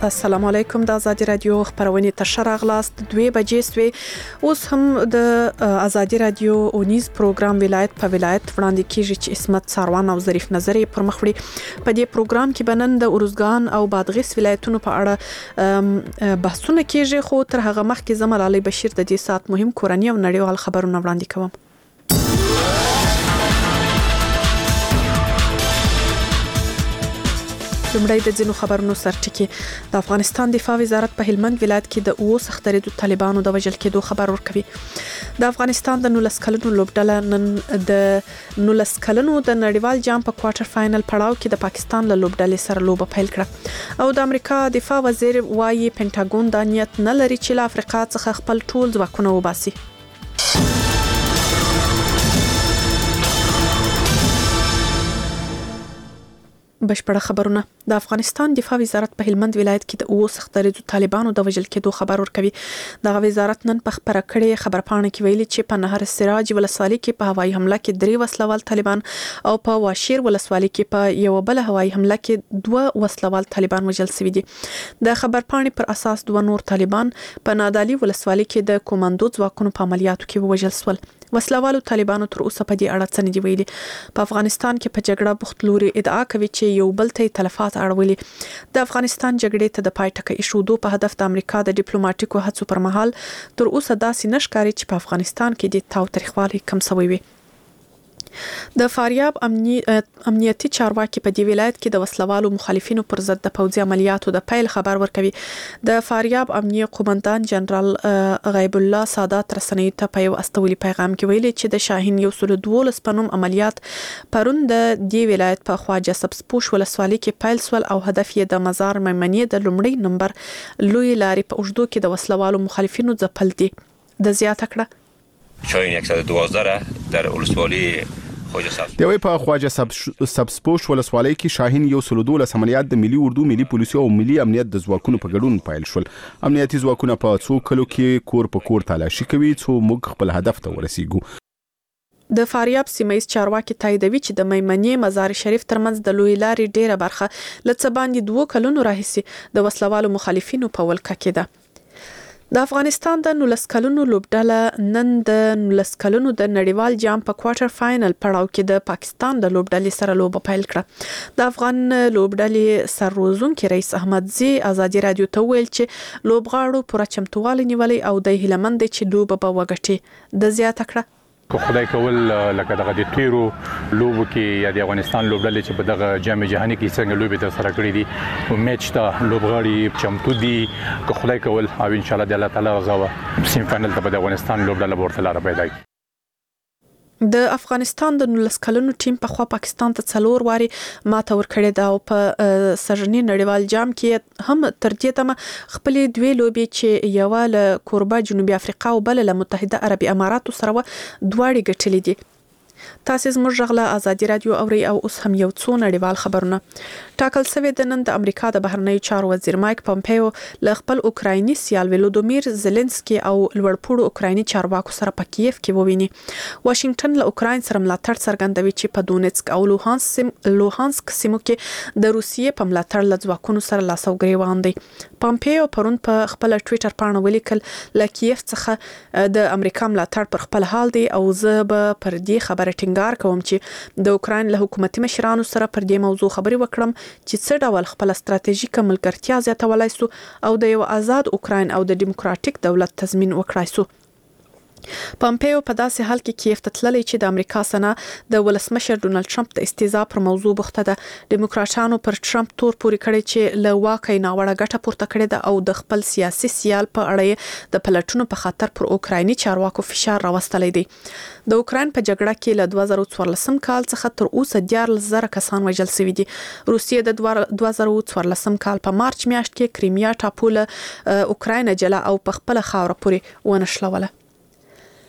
السلام علیکم د ازادي رادیو خبرونه تر راغلاست 2 بجې سوي اوس هم د ازادي رادیو اونیز پروګرام ولایت په ولایت وړاندې کیږي چې اسمت ساروان او ظریف نظری پر مخ وړي په دې پروګرام کې بنن د اورزګان او بادغیس ولایتونو په اړه بحثونه کیږي خو تر هغه مخکې زمال علي بشیر د دې سات مهم کورنۍ او نړیوال خبرونه وړاندې کوم. لمړی د ځینو خبرونو سرټکی د افغانستان دفاع وزارت په هلمند ولایت کې د اوس ختریدو طالبانو د وژل کېدو خبر ورکوي. د افغانستان د 19 کلنو لوبډله نن د 19 کلنو د نړیوال جام په کوارټر فائنل پړاو کې د پاکستان له لوبډلې سره لوبه پیل کړه او د امریکا دفاع وزیر وايي پینټاګون د نیت نه لري چې له افریقا څخه خپل ټول ځواکونه وباسي. بشپړه خبرونه د افغانستان دفاع وزارت په هلمند ولایت کې د اوس ختریدو طالبانو د وژل کېدو خبر ورکوي. د وزارت نن په خبره کړې خبرپاڼه کې ویلي چې په نهر سراج ولسوالۍ کې په هوایي حمله کې 3 وسلوال طالبان او په واشیر ولسوالۍ کې په یو بل هوایي حمله کې 2 وسلوال طالبان وژل شوي دي. د خبرپاڼې پر اساس 2 نور طالبان په نادالي ولسوالۍ کې د کوماندو ځواکونو په عملیاتو کې وژل شول. وسلوالو طالبانو تر اوسه په دې اړه څه نه دی ویلي. په افغانستان کې په جګړه بوخت لوري ادعا کوي چې یو بل ته تلفات اړولي. د افغانستان جګړې ته د پای ټکی ایښودو په هدف د امریکا د ډیپلوماټیکو هڅو پر مهال تر اوسه داسې نشکاري چې په افغانستان کې د تاوتریخوالي کم شوی وي. د فاریاب امنیتي چارواکي په دې ولایت کې د وسلوالو مخالفینو پر ضد د پوځي عملیاتو د پیل خبر ورکوي. د فاریاب امنیه قومندان جنرال غیب الله سادات رسنیو ته په یو استولي پیغام کې ویلي چې د شاهین 112 پنوم عملیات پرون د دې ولایت په خواجه سبسپوش ولسوالۍ کې پیل سول او هدف یې د مزار میمنې د لومړی نمبر لوی لارې په اوږدو کې د وسلوالو مخالفینو ځپل دي. د زیاته کړه شاهین 112 در ولسوالۍ دوی په خواجه سبسپوش ولسوالۍ کې شاهین 112 عملیات د ملي اردو ملي پولیسو او ملي امنیت د ځواکونو په ګډون پیل شول. امنیتي ځواکونه په څو کلو کې کور په کور تلاشي کوي څو موږ خپل هدف ته ورسیږو. د فاریاب سیمایي چارواکي تاییدوي چې د میمنې مزار شریف ترمنځ د لوی لارې ډیره برخه لڅ باندې 2 کلونو راهیسي د وسلوالو مخالفینو په ولکه کې ده. د افغانستان د 19 کلنو لوبډله نن د 19 کلنو د نړیوال جام په کوارټر فائنل پړاو کې د پاکستان د لوبډلې سره لوبه پیل کړه. د افغان لوبډلې سرروزونکي رئیس احمد زی ازادي رادیو ته ویل چې لوبغاړو پوره چمتووالی نیولې او د هیلمند چې لوبه به وګټي. د زیاته کړه کو خدای کول لکه دغه د تیرو لوبو کې یا د افغانستان لوبډلې چې په دغه جام جهاني کې څنګه لوبې تر سره کړې دي او میچ ته لوبغاړي چمتو دي کو خدای کول او ان شاء الله د الله تعالی غزا سیم فائنل ته د افغانستان لوبډله ورته لاره پیدا کړي. د افغانستان د 19 کلنو ټیم په خوا پاکستان ته 4 واري ماته ورکړې ده او په سرنی نړیوال جام کې هم تر دې دمه خپل 2 لوبي چې یو له کوربه جنوبي افریقا او بل له متحده عربي اماراتو سره دواړي ګټلې دي. تاسو زموږ غلا ازادي رادیو اوري او اوس هم یو څو نړیوال خبرونه. ټاکل شوی د نن د امریکا د بهرنیو چارو وزیر مایک پامپیو له خپل اوکرایني سیال ولودیمیر زيلنسکي او لوړپوړو اوکرایني چارواکو سره په کیف کې وویني. واشنگټن له اوکراین سره ملاتړ څرګندوي چې په دونیتسک او لوهانسک سیمو کې د روسیې په ملاتړ له ځواکونو سره لاس او ګریوان دي. پامپیو پرون په خپل ټوئیټر باندې ولیکل له کیف څخه د امریکا ملاتړ پر خپل حال دی او زه به پر دې خبره ټینګار کوم چې د اوکراین له حکومتي مشرانو سره پر دې موضوع خبري وکړم چې څه ډول خپل ستراتیژیکه ملګرتیا زیاتولای سو او د یو آزاد اوکراین او د دیموکراتیک دولت تضمین وکړای سو. پامپیو په داسې حال کې کیف ته تللی چې د امریکا سنا د ولسمشر ډونالد ټرمپ د استیزا پر موضوع بوخته ده. دیموکراتانو پر ټرمپ تور پوري کړی چې له واقعي ناوړه ګټه پورته کړې ده او د خپل سیاسي سیال په اړه د پلټونو په خاطر پر اوکرایني چارواکو فشار راوستلی دی. د اوکراین په جګړه کې له 2014 کال څخه تر اوسه 14,000 کسان وژل شوي دي. روسیې د 2014 کال په مارچ میاشت کې کریمیا ټاپو له اوکراین جلا او په خپل خاور پورې ونښلوله.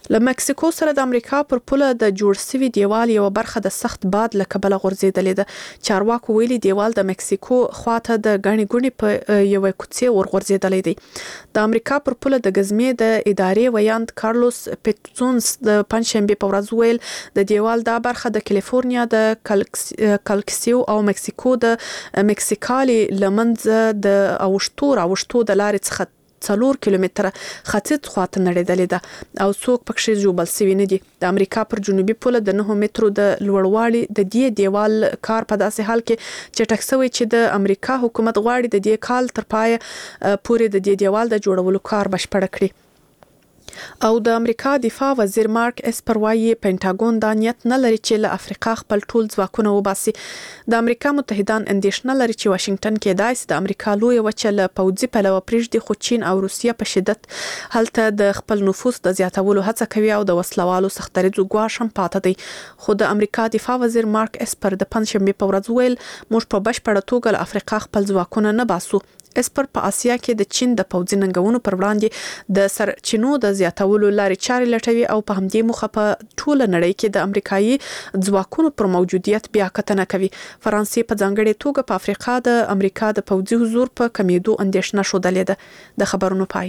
له مکسیکو سره د امریکا پر پوله د جوړ شوی دیوال یو برخه د سخت باد له کبله غورځیدلې ده. چارواکو ویلي دیوال د مکسیکو خواته د غنی ګونی په یو کوڅه ورغورځیدلې دی. د امریکا پر پوله د غزمې د ادارې ویاند کارلوس پیټسونز د پنځشنبه په ورځ ویل د دیوال دا برخه د کالیفورنیا د کالکسیو او مکسیکو د مکسیکالي لمنځ د اوشتو د لارې څخه 4 کیلومتره خطیت خواته نړیدلې ده او څوک پکې جوړبل سوي نه دي. د امریکا پر جنوبي پوله د 9 مترو د لوړوالي د دې دیوال کار په داسې حال کې چې ټکسوي چې د امریکا حکومت غواړي د دې کال تر پای پورې د دې دیوال د جوړولو کار بشپړ کړي. او د امریکا دفاع وزیر مارک اسپر وايي پینټاګون د نیت نه لري چې له افریقا خپل ټول ځواکونه وباسي. د امریکا متحدان اندیشنه لري چې واشنگټن کې دایس د امریکا لوی وچه له پوځي پلوه پرېږدي، خو چین او روسیه په شدت هلته د خپل نفوذ د زیاتولو هڅه کوي او د وسلوالو سختريزو ګواښ هم پاتې دی. خو د امریکا دفاع وزیر مارک اسپر د پنځشنبه په ورځ ویل موږ په بشپړه توګه له افریقا خپل ځواکونه نه باسو. اسپر په آسیا کې د چین د پوځي ننګونو پر وړاندې د سرچینو د زیاتولو لارې چارې لټوي او په همدې موخه په ټوله نړۍ کې د امریکایي ځواکونو پر موجودیت بیا کتنه کوي. فرانسې په ځانګړې توګه په افریقا د امریکا د پوځي حضور په کمیدو اندیشنه شودلې ده. د خبرونو پای.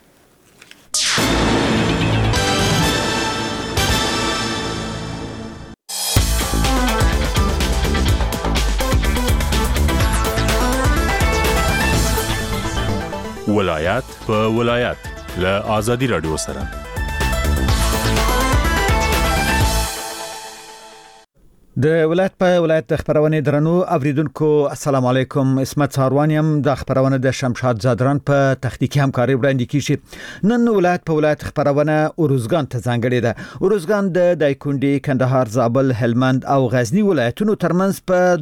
ولایت په ولایت له آزادي رادیو سره. د ولایت په ولایت د خبرونه درنو اوریدونکو السلام علیکم. اسمت ساروانیم د خبرونه د شمشاد زادران په تخنیکی همکاري وړاندې کیږي. نن ولایت په ولایت خبرونه اروزګان ته ځانګړې ده. اروزګان د دایکندي، کندهار، زابل، هلمند او غزنی ولایتونو ترمنځ په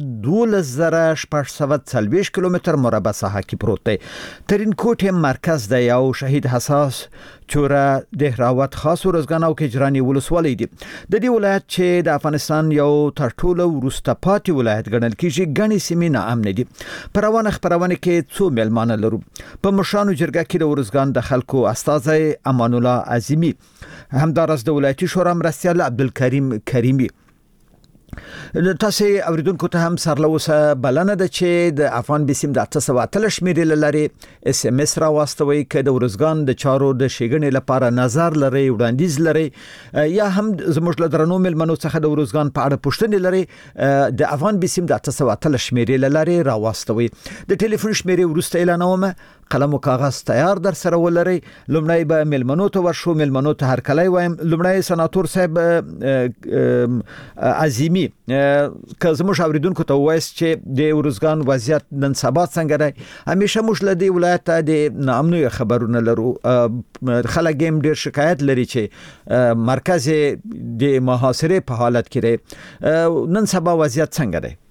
12640 کیلومتر مربع ساحه کې پروت دی. ترینکوټ مرکز دی او شهید حساس چوره دهراوت خاص اروزګان او کجرانی ولسوالۍ دي. د دې ولایت چې د افغانستان یو تر ټولو وروسته پاتې ولایت ګڼل کیږي، غني سیمې ناامن دي. پر روانه خبرونه کې څو ملمانه لرو. په مشرانو جرګه کې د اروزګان د خلکو استازي امان الله عظیمی، همدارس د ولایتي شورا مرستیال عبدالکریم کریمی. تاسو اوریدونکو ته هم سرلوسه بلنه ده چې د افغان بسیم د 813 شمیرې لري اس ام اس را واستوي چې د اروزګان د چارو د شګنې لپاره نظر لري، وړاندیز لري، یا هم زموږ له درنو ملمنو څخه د اروزګان په اړه پوښتنې لري، د افغان بسیم د 813 شمیرې لري را واستوي. د ټلیفون شمیرې ورسته اعلانومه، قلم او کاغذ تیار در سره ولري. لومړی به ملمنو ته ورشو، ملمنو ته هر کله وایم. لومړی سناتور صاحب عظیمی که زموږ اوریدونکو ته وایي چې د اروزګان وضعیت نن سبا څنګه دی. همیشه موږ له دې ولایت د ناامنۍ خبرونه لرو. خلک هم ډیر شکایت لري چې مرکز د محاصره په حالت کې دی. نن سبا وضعیت څنګه دی؟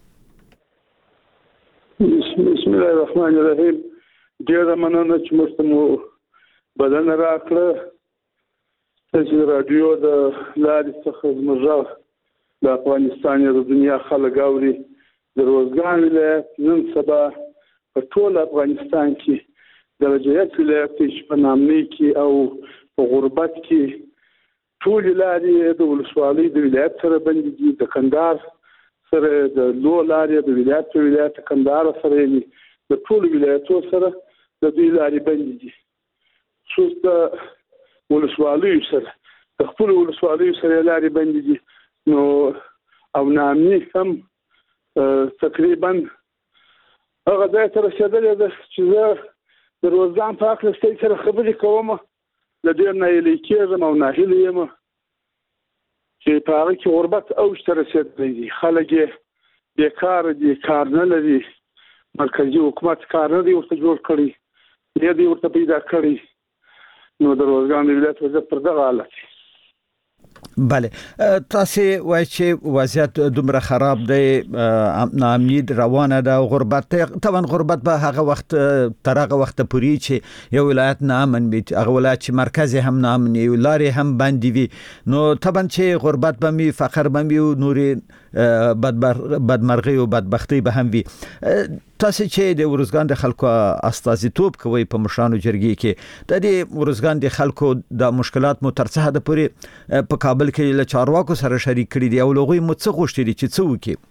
بسم الله الرحمن الرحیم. ډیر مننه چې موږ بدن راکړه. چې رادیو د لارې څخه زموږ د افغانستان د دنیا خلک اوري. د اروزګان ولایت نن سبا په ټول افغانستان کې درجه یک ولایت چې په نامنۍ کې او په غربت کې ټول لارې د ولسوالۍ د ولایت سره بندي دي. د کندهار سره د لو لارې د ولایت کندهار سره د ټول ولایتو سره د دوی لارې بندي دي. خصوص د ولسوالۍ سره د خپل ولسوالۍ سره لارې بندي دي. نو او نامني هم تقریبا هغه ځای ته رسېدلې ده چې زه د اروزګان په هکله ستاسو سره خبرې کوم. له ډېر ناهیلي کېږم او ناهیلی یم چې په هغه کې غربت اوج ته رسېدلی دي. خلک یې بېکاره دي، کار نه لري. مرکزي حکومت کار نه دی ورته جوړ کړی، نه دی ورته پیدا کړی. نو د اروزګان ولایت وضعیت پر دغه حالت دی. بله، تاسو وایي چې وضعیت دومره خراب دی، ناامني روانه ده، غربت طبعا غربت به هغه وخت تر هغه وخت پورې چې یو ولایت ناامن وي، هغه ولایت چې مرکز هم ناامن وي، لارې هم بندي وي، نو طبعا چې غربت به وي، فقر به وي، نورې بدمرغي او بدبختی به هم وي. تاسو چې د ورزګان د خلکو استازیتوب کوي په مشرانو جرګې کې د دې ورزګان د خلکو د مشکلات مو تر څه د پورې په کابل کې له چارواکو سره شریک کړي دي او لغوی مو څه غوښتي دي چې څه وکړي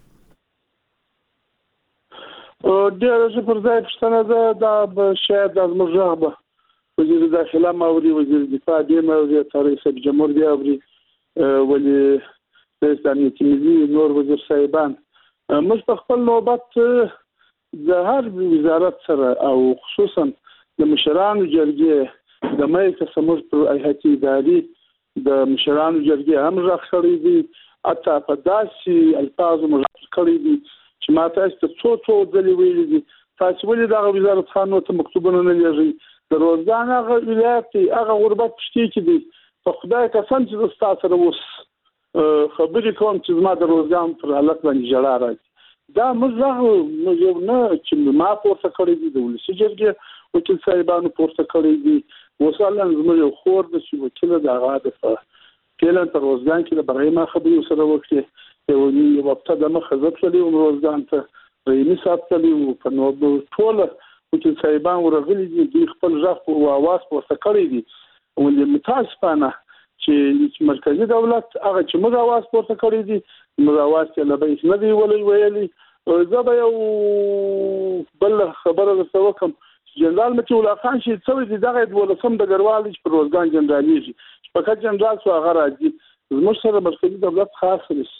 ډېر پر ځای پښتنه ده شاید د مجربه وزیر داخله ماوري وزیر دفاع دی ماوري رئیس جمهور دی اوري ولی رئیس امنیتي ملي نور وزیر صاحبان موږ په خپل نوبت د هر وزارت سره او خصوصا د مشرانو جرګې د مې سمور پر هيئتي اداري د مشرانو جرګې هم راخړې دي اته په داسي الفاظ مشکل کړې دي چې ما تاسو ته څو ځلې ویلي دي تاسو ولې دا وزارت خانو ته مکتوبونه نه لېږئ د روزګان هغه ولایت هغه غربت پښتي کې دي په خدای قسم چې تاسو سره اوس خبرې کوم چې ما د روزګان پر حالت باندې جړا راځي دا موږ یو نه چې ما پورته کړی دي د ولسی جرګې وکیل صاحبانو پورته کړی دي وصلن زموږ یو خور د چې وکیل د غاده په کله تر روزګان کې د برایما خبرې سره وکړي یو وخت د مخ حزب شلی او روزګان ته رئیس ساتلی او په نو ټول وکیل صاحبان ورغلي دي خپل ځخ او आवाज ورته کړی دي ولې متاسفانه چې مرکزی دولت هغه چې موږ आवाज ورته کړی دي موږ आवाज ته لبې نه دی ویلي زه به یو بل خبره درته وکم جنرال متي الله خان چې څو دي دغه ولسم د ګروالي په روزګان جنراليږي فقط جنرال سو هغه راځي زموږ سره مرکزی دولت خاص لري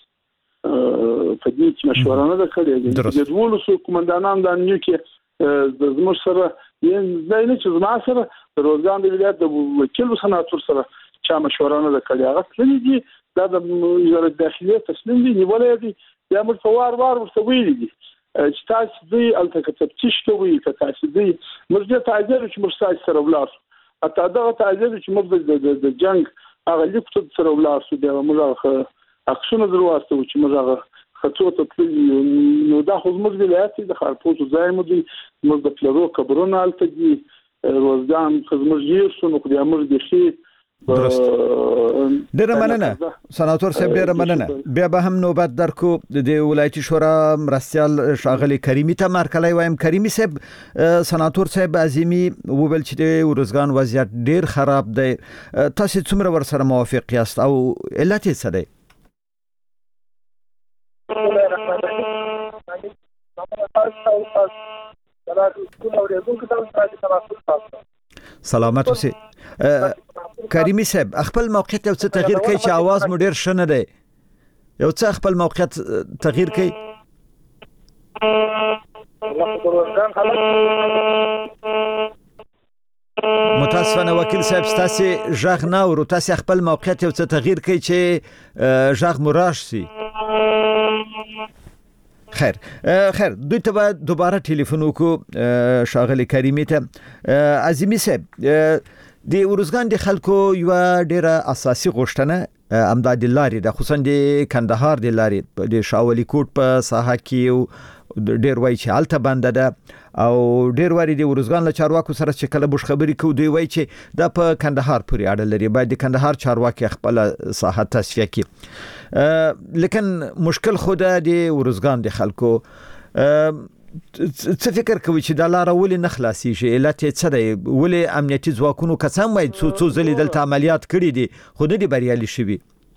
په دې کې مشوره نه کړې د ولسو قومندانان د نیو کې د زموږ سره یې نه چې زما سره د روزګان د ولایت د وکیل سناتور سره چا مشوره نه کړې هغه څه دي دا د وزارت داخليه تسلیم دي نیولې دي یا موږ وار ورته ویلي دي چې تاسو دې الته تفتیش کوي چې تاسو دې موږ ته تعجب چې موږ تاسو سره ولار اته دا تعجب چې موږ د جنگ هغه لیکو سره ولار سو دا موږ اکشن دروازه چې موږ خطوه تطلي نو دا خو زموږ ولایت د خارپوټو ځای مو دي موږ د پلرو قبرونه الته دي روزګان خدمت یې شو نو د امر دي شي ډیره مننه سناتور صاحب ډیره مننه بیا به هم نوبت درکو د ولایتي شورا مرستيال شاغلي کریمي ته مرکلای وایم کریمي صاحب سناتور صاحب عظیمی وویل چې د ورزګان وضعیت ډیر خراب دی تاسو څومره ور سره موافق یاست او علت یې څه دی سلامت اوسئ کریمي صاحب خپل موقعیت یو څه تغییر کوي چې आवाज مو ډیر شنه دی یو څه خپل موقعیت تغییر کوي متاسفانه وکیل صاحب تاسو ژغ نه ورو تاسو خپل موقعیت یو څه تغییر کوي چې ژغ مراش سي خیر دوی ته دوباره ټلیفون وکړو شاغلي کریمي ته عظیمی صاحب د ورزګان د خلکو یو ډیره اساسي غوښتنه امداد لاري د خصوصا د کندهار د لاري د شاولي کوټ په ساحه کې ډیر وای چې الته بنده ده او ډیر وری د ورزګان له چارواکو سره چې کله بوش خبري کو دی وای چې د په کندهار پورې اړه لري باید د کندهار چارواکي خپل ساحه تصفیه کړي لیکن مشکل خود د ورزګان د خلکو څه فکر کوي چې د لار ولې نه خلاصي شي علت څه دی ولې امنیتي ځواکونو کسان وای څو ځلې دلته عملیات کړي دي خو نه دي بریالي شوي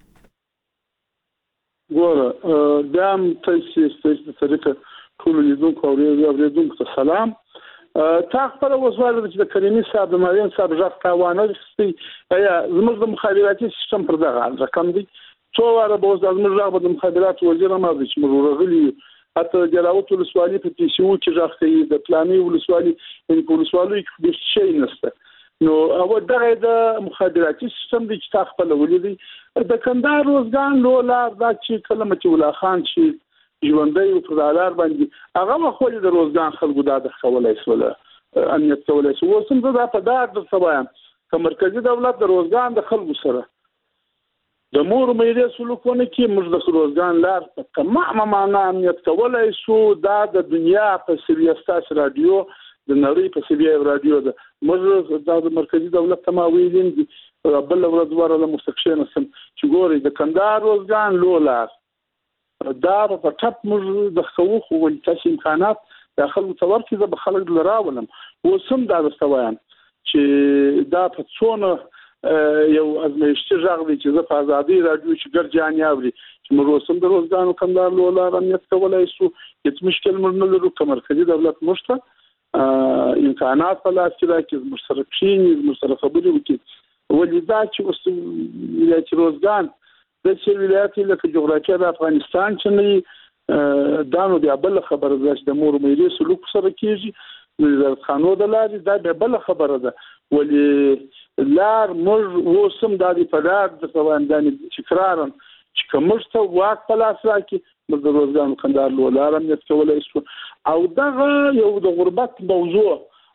ګوره دام تاسو طریقه ټول لیدونکو او اوریدونکو ته سلام تا خپل وسوال چې د کریمي صاحب د مارین صاحب ځخ تاوانه دي یا زموږ د مخابراتي سیستم پر دغه رقم دي څو واره به زموږ د مخابرات وزیر ما د چې مرورغلي اته جلاوت ولسوالي په پی سی او کې ځخې د پلاني ولسوالي په ولسوالي کې د شي نسته نو او دغه د مخابراتي سیستم د چې خپل ولیدي د کندهار روزګان لولار دا چې کلمه چې ولا خان چې ژوندۍ او پردالار باندې هغه خو د روزګان خلکو د خولای سره امنیت کولای شو وسم دا په دا د سبایم که مرکزی دولت د روزګان د خلکو سره د مور مېده سلوکونه کې موږ د روزګان لار په تمامه معنا امنیت کولای شو دا د دنیا په سریاست رادیو د نړۍ په سریاست رادیو د موږ د مرکزی دولت تماویلین بل ورځ له مستقشین سم چې ګوري د کندهار روزګان لولار دا په ټپ موږ د خو ولې تاسو امکانات د خلکو څور چې د خلک لراولم وسم دا وایم چې دا په څونه یو ازمایښتي ژغ دی چې په ازادي رادیو چې ګرځان یاوري چې موږ وسم د روزګانو کمدار لولار امنیت کولای شو هیڅ مشکل موږ نه لرو کوم مرکزی دولت مشته امکانات په لاس کې راکې مشترکین مشترک خبرې وکړي ولدا چې ولایت روزګان د څه ولایت لکه جغرافیه د افغانستان چې نه دانو بیا بل خبره ده چې د مور مېری سلوک سره کیږي د خانو د لارې دا به بل خبره ده ولی لار موږ وسم د دې په لار د سوانداني تکرارن چې کومسته واک په لاس راکې موږ د روزګان کندهار لولار امنیت کولای شو او دغه یو د غربت موضوع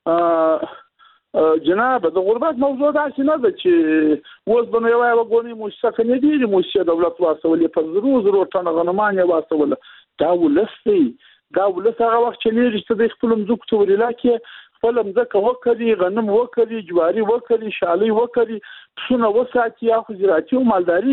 جناب د غربت موضوع دا چې نه ده چې اوس به نو یو غونی مؤسسه نه دی مؤسسه دولت واسولې په زرو ټن غنمان یې واسوله دا ولستي دا ولست هغه وخت چې لري د خپل مزوک ته ویلا کې خپل مزکه وکړي غنم وکړي جواری وکړي شالي وکړي څونه وساتي یا خزراتي او مالداري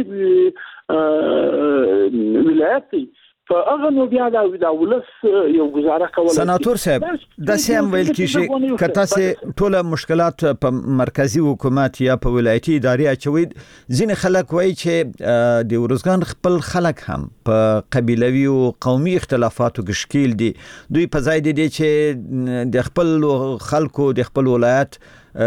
ولایت فاغه نو بیا دا ولس یو گزاره کوله سناتور صاحب د سیم ویل کیږي کته سه ټوله مشکلات په مرکزی حکومت یا په ولایتي ادارې اچوي ځین خلک وایي چې د ورزګان خپل خلک هم په قبیلوي او قومي اختلافاتو کې شکیل دي دوی په ځای دي چې د خپل خلکو د خپل ولایت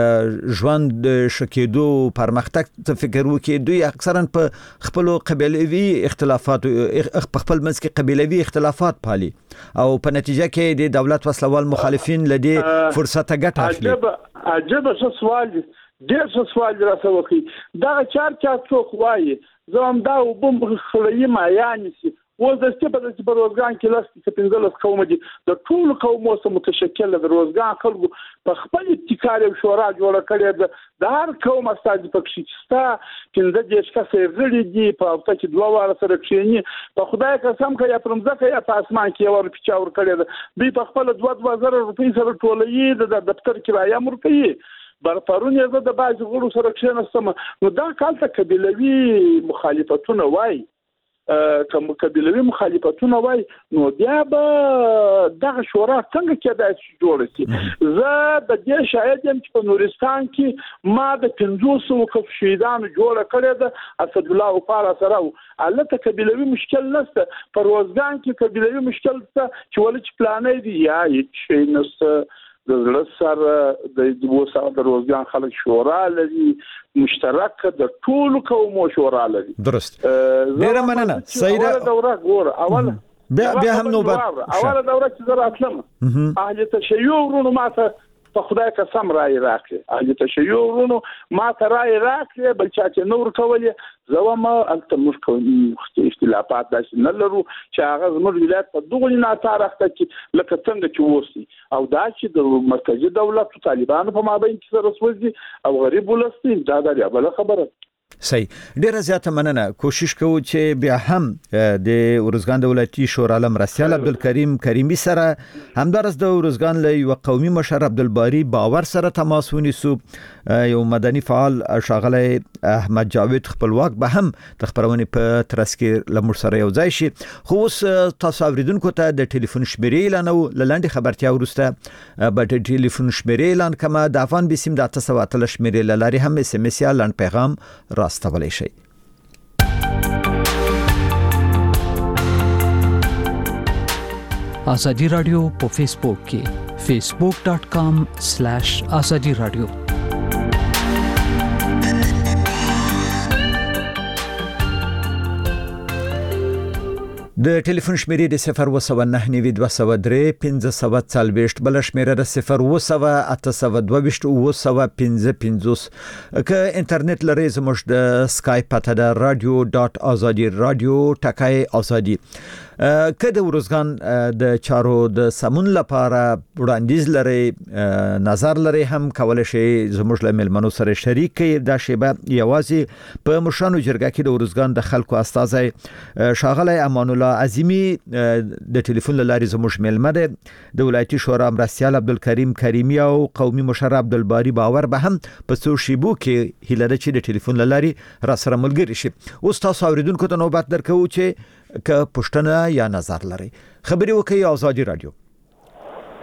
ژوند شکیدو پرمختګ ته فکر وکړي دوی اکثرا په خپل قبیلوي اختلافات په خپل منځ کې قبیلوي اختلافات پالي او په نتیجه کې د دولت وسلوال مخالفین لدی فرصت ګټه اخلي عجب سوال ډېر سوال راځي دا چار څوک وایي زم دا وبم خلې ما یاني وز د ستې په روزګان کې لاس کې پنځلس قوم دي د ټول قومو سره متشکل د روزګان خلکو په خپل ابتکار او شورا جوړ کړی د هر قوم استاد پکې ستا پنځه دیش کسې غړي دي په هفته کې دوه واره سره کښینی په خدای قسم کوي پر مځکه یا په اسمان کې ور پچاور کړی دی په خپل 2000 روپۍ سره ټولې د دفتر کرایه مرکي برپرون یې د باج غړو سره کښینستم نو دا کال ته قبیلوي مخالفتونه وای کوم قبیلوي مخالفتونه وای نو بیا به دغه شورا څنګه کېدای شي جوړ شي زه د دې شاهد یم چې په نورستان کې ما د 500 کف شهیدانو جوړ کړی ده اسد الله وقار سره البته قبیلوي مشکل نشته په روزګان کې قبیلوي مشکل څه چې ولې پلانې دي یا هیڅ شي نشته د زړه سره د وسه د روزګان خلک شورا لري مشترک د ټول قومو شورا لري درست ډیره مننه سیده دوره ګور اول بیا هم نوبت اوله دوره چې زه راتلم اهل تشیع ورونو ماته په خدای قسم راي راکړي اهل تشیع ورونو ماته راي راکړي بل چا چې نور کولې زوما انت مشکل اختلافات داسې نه لرو چې هغه زموږ ولایت په دغه نه تاریخته کې لکه څنګه چې وسی او دا چې د مرکزی دولت طالبانو په مابین کې سره وسوي او غریب ولستي دا د بل خبره صحیح ډیره زیاته مننه کوشش کوو چې بیا هم د ورزګان د ولایتي شورا مرستیال عبدالکریم کریمی سره همدارس د ورزګان له یو قومي مشر عبدالباری باور سره تماس ونیسو یو مدني فعال ښاغلی احمد جاوید خپلواک به هم د خبرونې په ترڅ کې لمر سره یو ځای شي خو اوس تاسو اوریدونکو ته د ټلیفون شمیرې اعلان او لاندې خبرتیا ورسته به د ټلیفون شمیرې اعلان کما د افغان بسیم د 813 شمیرې لاري هم اس ام اس یا لاند پیغام راستولی شي آزادی رادیو په فیسبوک کې facebook.com/azadi radio د ټلیفون شمیرې د 01992031540 بل شمیره د 0208225 که انټرنیټ لري زموږ د اسکایپ پته د radio.azadi.radio/azadi که د ورزګان د چارو د سمون لپاره وړاندیز لري نظر لري هم کولای شي زموږ له ملمنو سره شریک کړي دا شیبه یوازې په مشانو جرګه کې د ورزګان د خلکو استازي ښاغلی امان الله عظیمی د ټلیفون لاري زموږ ملمه ده د ولایتي شورا مرستیال عبدالکریم کریمی او قومي مشر عبدالباری باور به هم په څو شیبو کې هیله ده چې د ټلیفون لاري را سره ملګری شي اوس تاسو اوریدونکو ته نوبت درکو چې که پښتنه یا نظر لري خبري وکي آزادی رادیو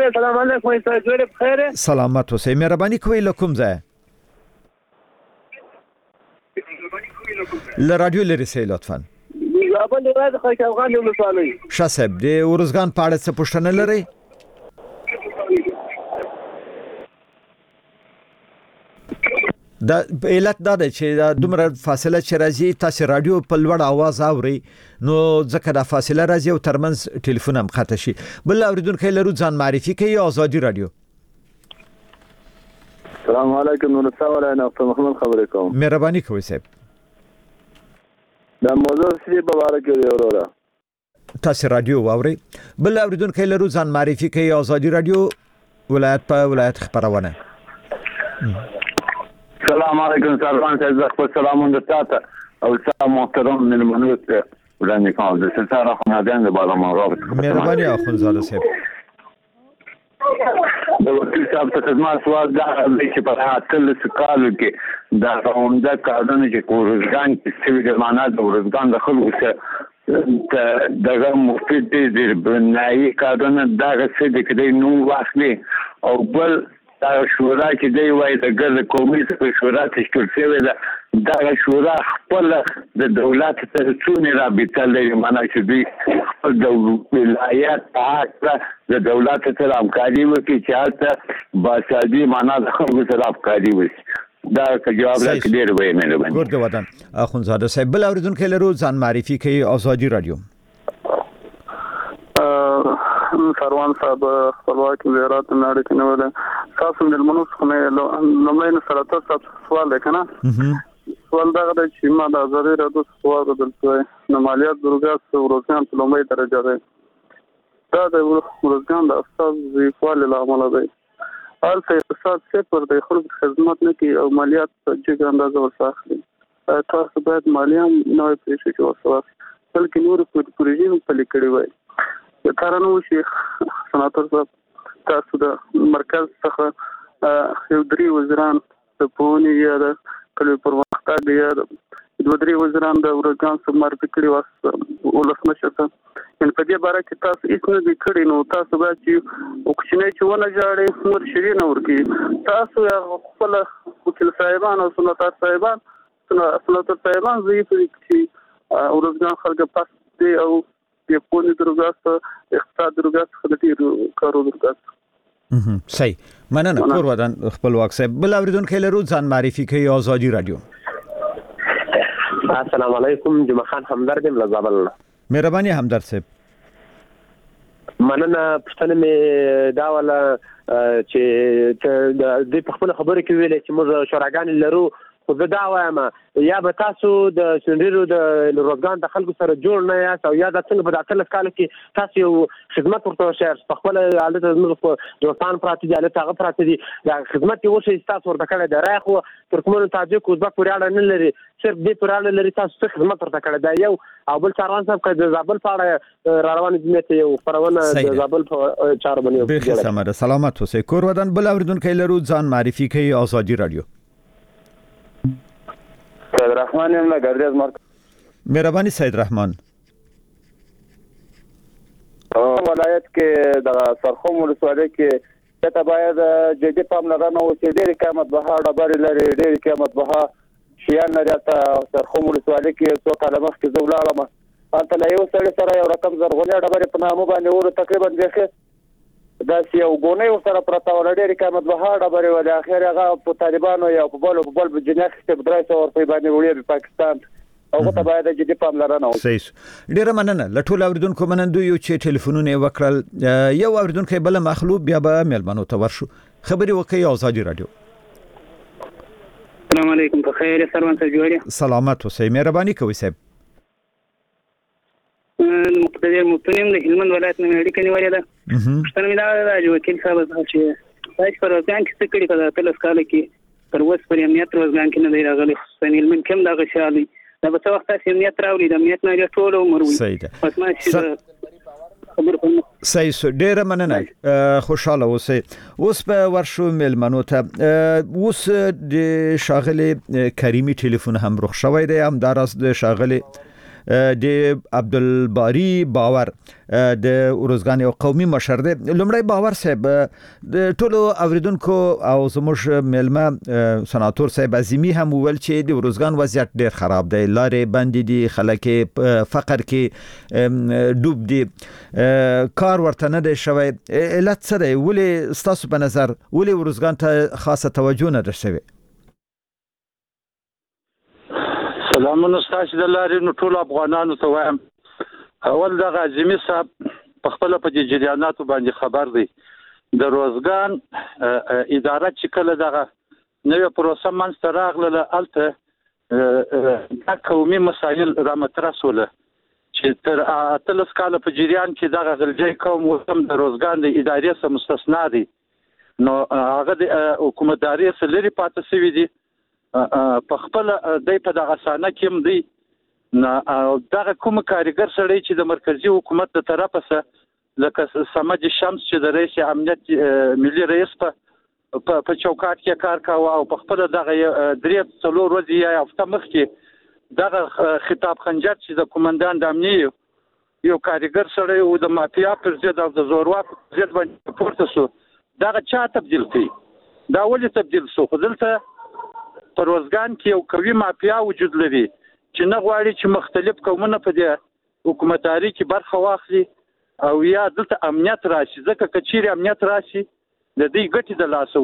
سلام علیکم تاسو ډېر بخیر سلامت اوسئ مهرباني کوئ له کوم ځای له رادیو لري سي لطفا زابل راځي خو افغان ولسوالۍ شاسب د ورزګان په اړه څه پوښتنه لرئ دا علت دا ده چې دا دومره فاصله چې راځي تاسو رادیو په لوړ आवाज اوري نو ځکه دا فاصله راځي او ترمنځ ټلیفون هم خطا شي بل اوریدونکو لرو ځان معرفي کوي آزادي رادیو السلام علیکم نور څه نه محمد خبرې کوم مهرباني کوئ صاحب دا موضوع څه په اړه کې وروره تاسو رادیو واوري بل اوریدونکو لرو ځان معرفي کوي آزادي رادیو ولایت په ولایت خبرونه السلام علیکم سرکان صاحب سلامونه تاسو او سلام محترم من منوت ولاني کوم د سلطنت خنادان د بالا مغرب مهرباني اخونزاده صاحب د وکیل صاحب ته خدمت سوال دا چې په هاتل سکالو کې دا عمده کارونه چې کورزګان کې سوي د معنا د ورزګان د خلکو څخه دغه مفید دي بنایي کارونه دا څه د کډې نو واخلي او بل دا شورا چې دی وای د ګرځ قومي شورا تشکیل شوی دا شورا خپل د دولت سره څونه رابطه لري معنا چې دوی خپل د ولایت حق د دولت سره همکاري وکړي چې حتی باسادي معنا د خلکو سره همکاري وکړي دا جواب راکړي ډیر وای مهرباني ګورګ وطن اخونزاده صاحب بل اوریدونکو لرو ځان معرفي کوي آزادي رادیو سروان صاحب خپلواک زیارت نړۍ کې نو تاسو د منوس خو نه لمړی نه سره تاسو سوال وکنه سوال دا غواړي چې ما د آزادي رادیو سوال دلته نه مالیات درګاس ورځان په لمړی درجه ده دا د ورځان د اساس زیاتوالی لامل دی البته اقتصاد صفر د خلکو خدمت نه کوي او مالیات په جګ اندازه ورساخلي تاسو باید مالیات نوې پیسې کې وسوي بلکې نور پروژې په لیکړې وای کارانو شي سناتور صاحب تاسو د مرکز څخه یو درې وزیران د پونی یا د کلي پرمختګ یا د درې وزیران د ورګان سمار فکرې واس ولسمشر ته ان په دې باره کې تاسو هیڅ نه کړی نو تاسو باید چې وکښنه چې ونه جاړي مور شری نه ورکی تاسو خپل وکیل صاحبان او سناتور صاحبان زی چې ورګان خلک پاس دی او د پونی درګاست اقتصاد درګاست خدای کارو درګاست صحیح مننه کور ودان خپلواک صاحب بل اوریدونکو لرو ځان معرفي کوي آزادي رادیو السلام علیکم جمعه خان همدرد ملزابل مهرباني همدرد صاحب مننه پښتنه می دا ولا چې د خپل خبرې کې ویلې چې موږ شوراګان لرو خو دا وایم یا به تاسو د سندرو د روزګان د خلکو سره جوړ نه یاست او یا د څنګه په داخله کال کې تاسو یو خدمت ورته شهر په خپل حالت موږ په دوستان پراته دي حالت هغه پراته دي دا خدمت یو شي تاسو ورته کړی دی راخو ترکمن تاجک ازبک پورې اړه نه لري صرف دې پورې اړه لري تاسو خدمت ورته کړی دی یو او بل څاروان صاحب کړه د زابل په اړه روان دي ته یو پرونه د زابل په چار باندې به سمره سلامت اوسئ کور ودان بل اوریدونکو لرو ځان معرفي کوي آزادي رادیو سید رحمان یم له ګردیز مرکز مهرباني سید رحمان ولایت کې د سرخوم ولسوالۍ کې ته باید جدي پاملرنه وشي ډېر قیمت بها ډبرې لري ډېر قیمت بها شیان لري ته سرخوم ولسوالۍ کې څو کاله مخکې زه ولاړم هلته له یو سړي سره یو رقم زرغونې ډبرې په نامه باندې ورو تقریبا دغه دا یو غونې سره پرتا ول ډېر قیمت بها ډبرې ول اخر هغه په طالبانو یا په بل جناح کې په 300 ورته باندې وړي په پاکستان او ته باید جدي پاملرنه وکړي صحیح ډیره مننه لټول اوریدونکو منندو یو چې ټلیفونونه وکړل یو اوریدونکو بل مخلوب بیا به ملمنو ته ورشو خبري وکي آزادي رادیو السلام علیکم په خیر سروان صاحب جوړه سلامت اوسئ مهرباني کوئ صاحب مقتدر متنیم د هلمند ولایت نه اړیکه نیولې ده پښتنه مې دا راځي وکیل صاحب چې تاسو پر ځان کې څه کړی کړه تل سکاله کې تر اوسه پر امنیت روزګان کې نه دی راغلی سن هلمند کوم دا غشالي دا په څه وخت چې امنیت راوړي د امنیت نه ټول عمر وي صحیح ده پس ما چې صحیح ډیره مننه خوشاله اوسئ اوس په ورشو ملمنو ته اوس د شاغله کریمی ټلیفون هم رخ شوی دی هم دراز د شاغله د عبدالباری باور د ورزګان یو قومي مشر دی. لومړی باور صاحب د ټولو اوریدونکو او زموږ ملما سناتور صاحب عظیمی هم ویل چې د ورزګان وضعیت ډیر خراب دی، لارې بندې دي، خلک فقر کې ډوب دي، کار ورته نه دی شوی. علت څه دی؟ ولې ستاسو په نظر ولې ورزګان ته خاصه توجه نه ده شوې؟ سلامونه ستاسو د لارې نو ټول افغانانو ته وایم. اول د عظیمی صاحب په خپل په دې جریاناتو باندې خبر دی. د روزګان اداره چې کله دغه نوې پروسه منځته راغله الته د قومي مسایل را مطرح شول چې تر 13 کال په جریان کې دغه غلجی قوم وسم د روزګان د ادارې سره مستثنا دي. نو هغه د حکومتداري سره لري پاتې شوی دي. په خپل د په دغه سانه کې دی دغه کوم کارګر سړی چې د مرکزی حکومت د طرفه سره لکه سمج شمس چې د رئیس امنیت ملي رئیس په چوکاټ کې کار کاوه او په خپل دغه 3-4 ورځې یا هفته مخکې دغه خطاب خنجر چې د کمانډان د امنیت یو کارګر سړی او د مافیا پر ضد او د زورواک پر ضد باندې پورته شو. دغه چا تبدیل کړي؟ دا ولې تبدیل شو؟ خو دلته په روزګان کې یو قوي مافیا وجود لري چې نه غواړي چې مختلف قومونه په دې حکومتداري کې برخه واخلي او یا دلته امنیت راشي. ځکه کچېرې امنیت راشي د دې ګټې د لاسه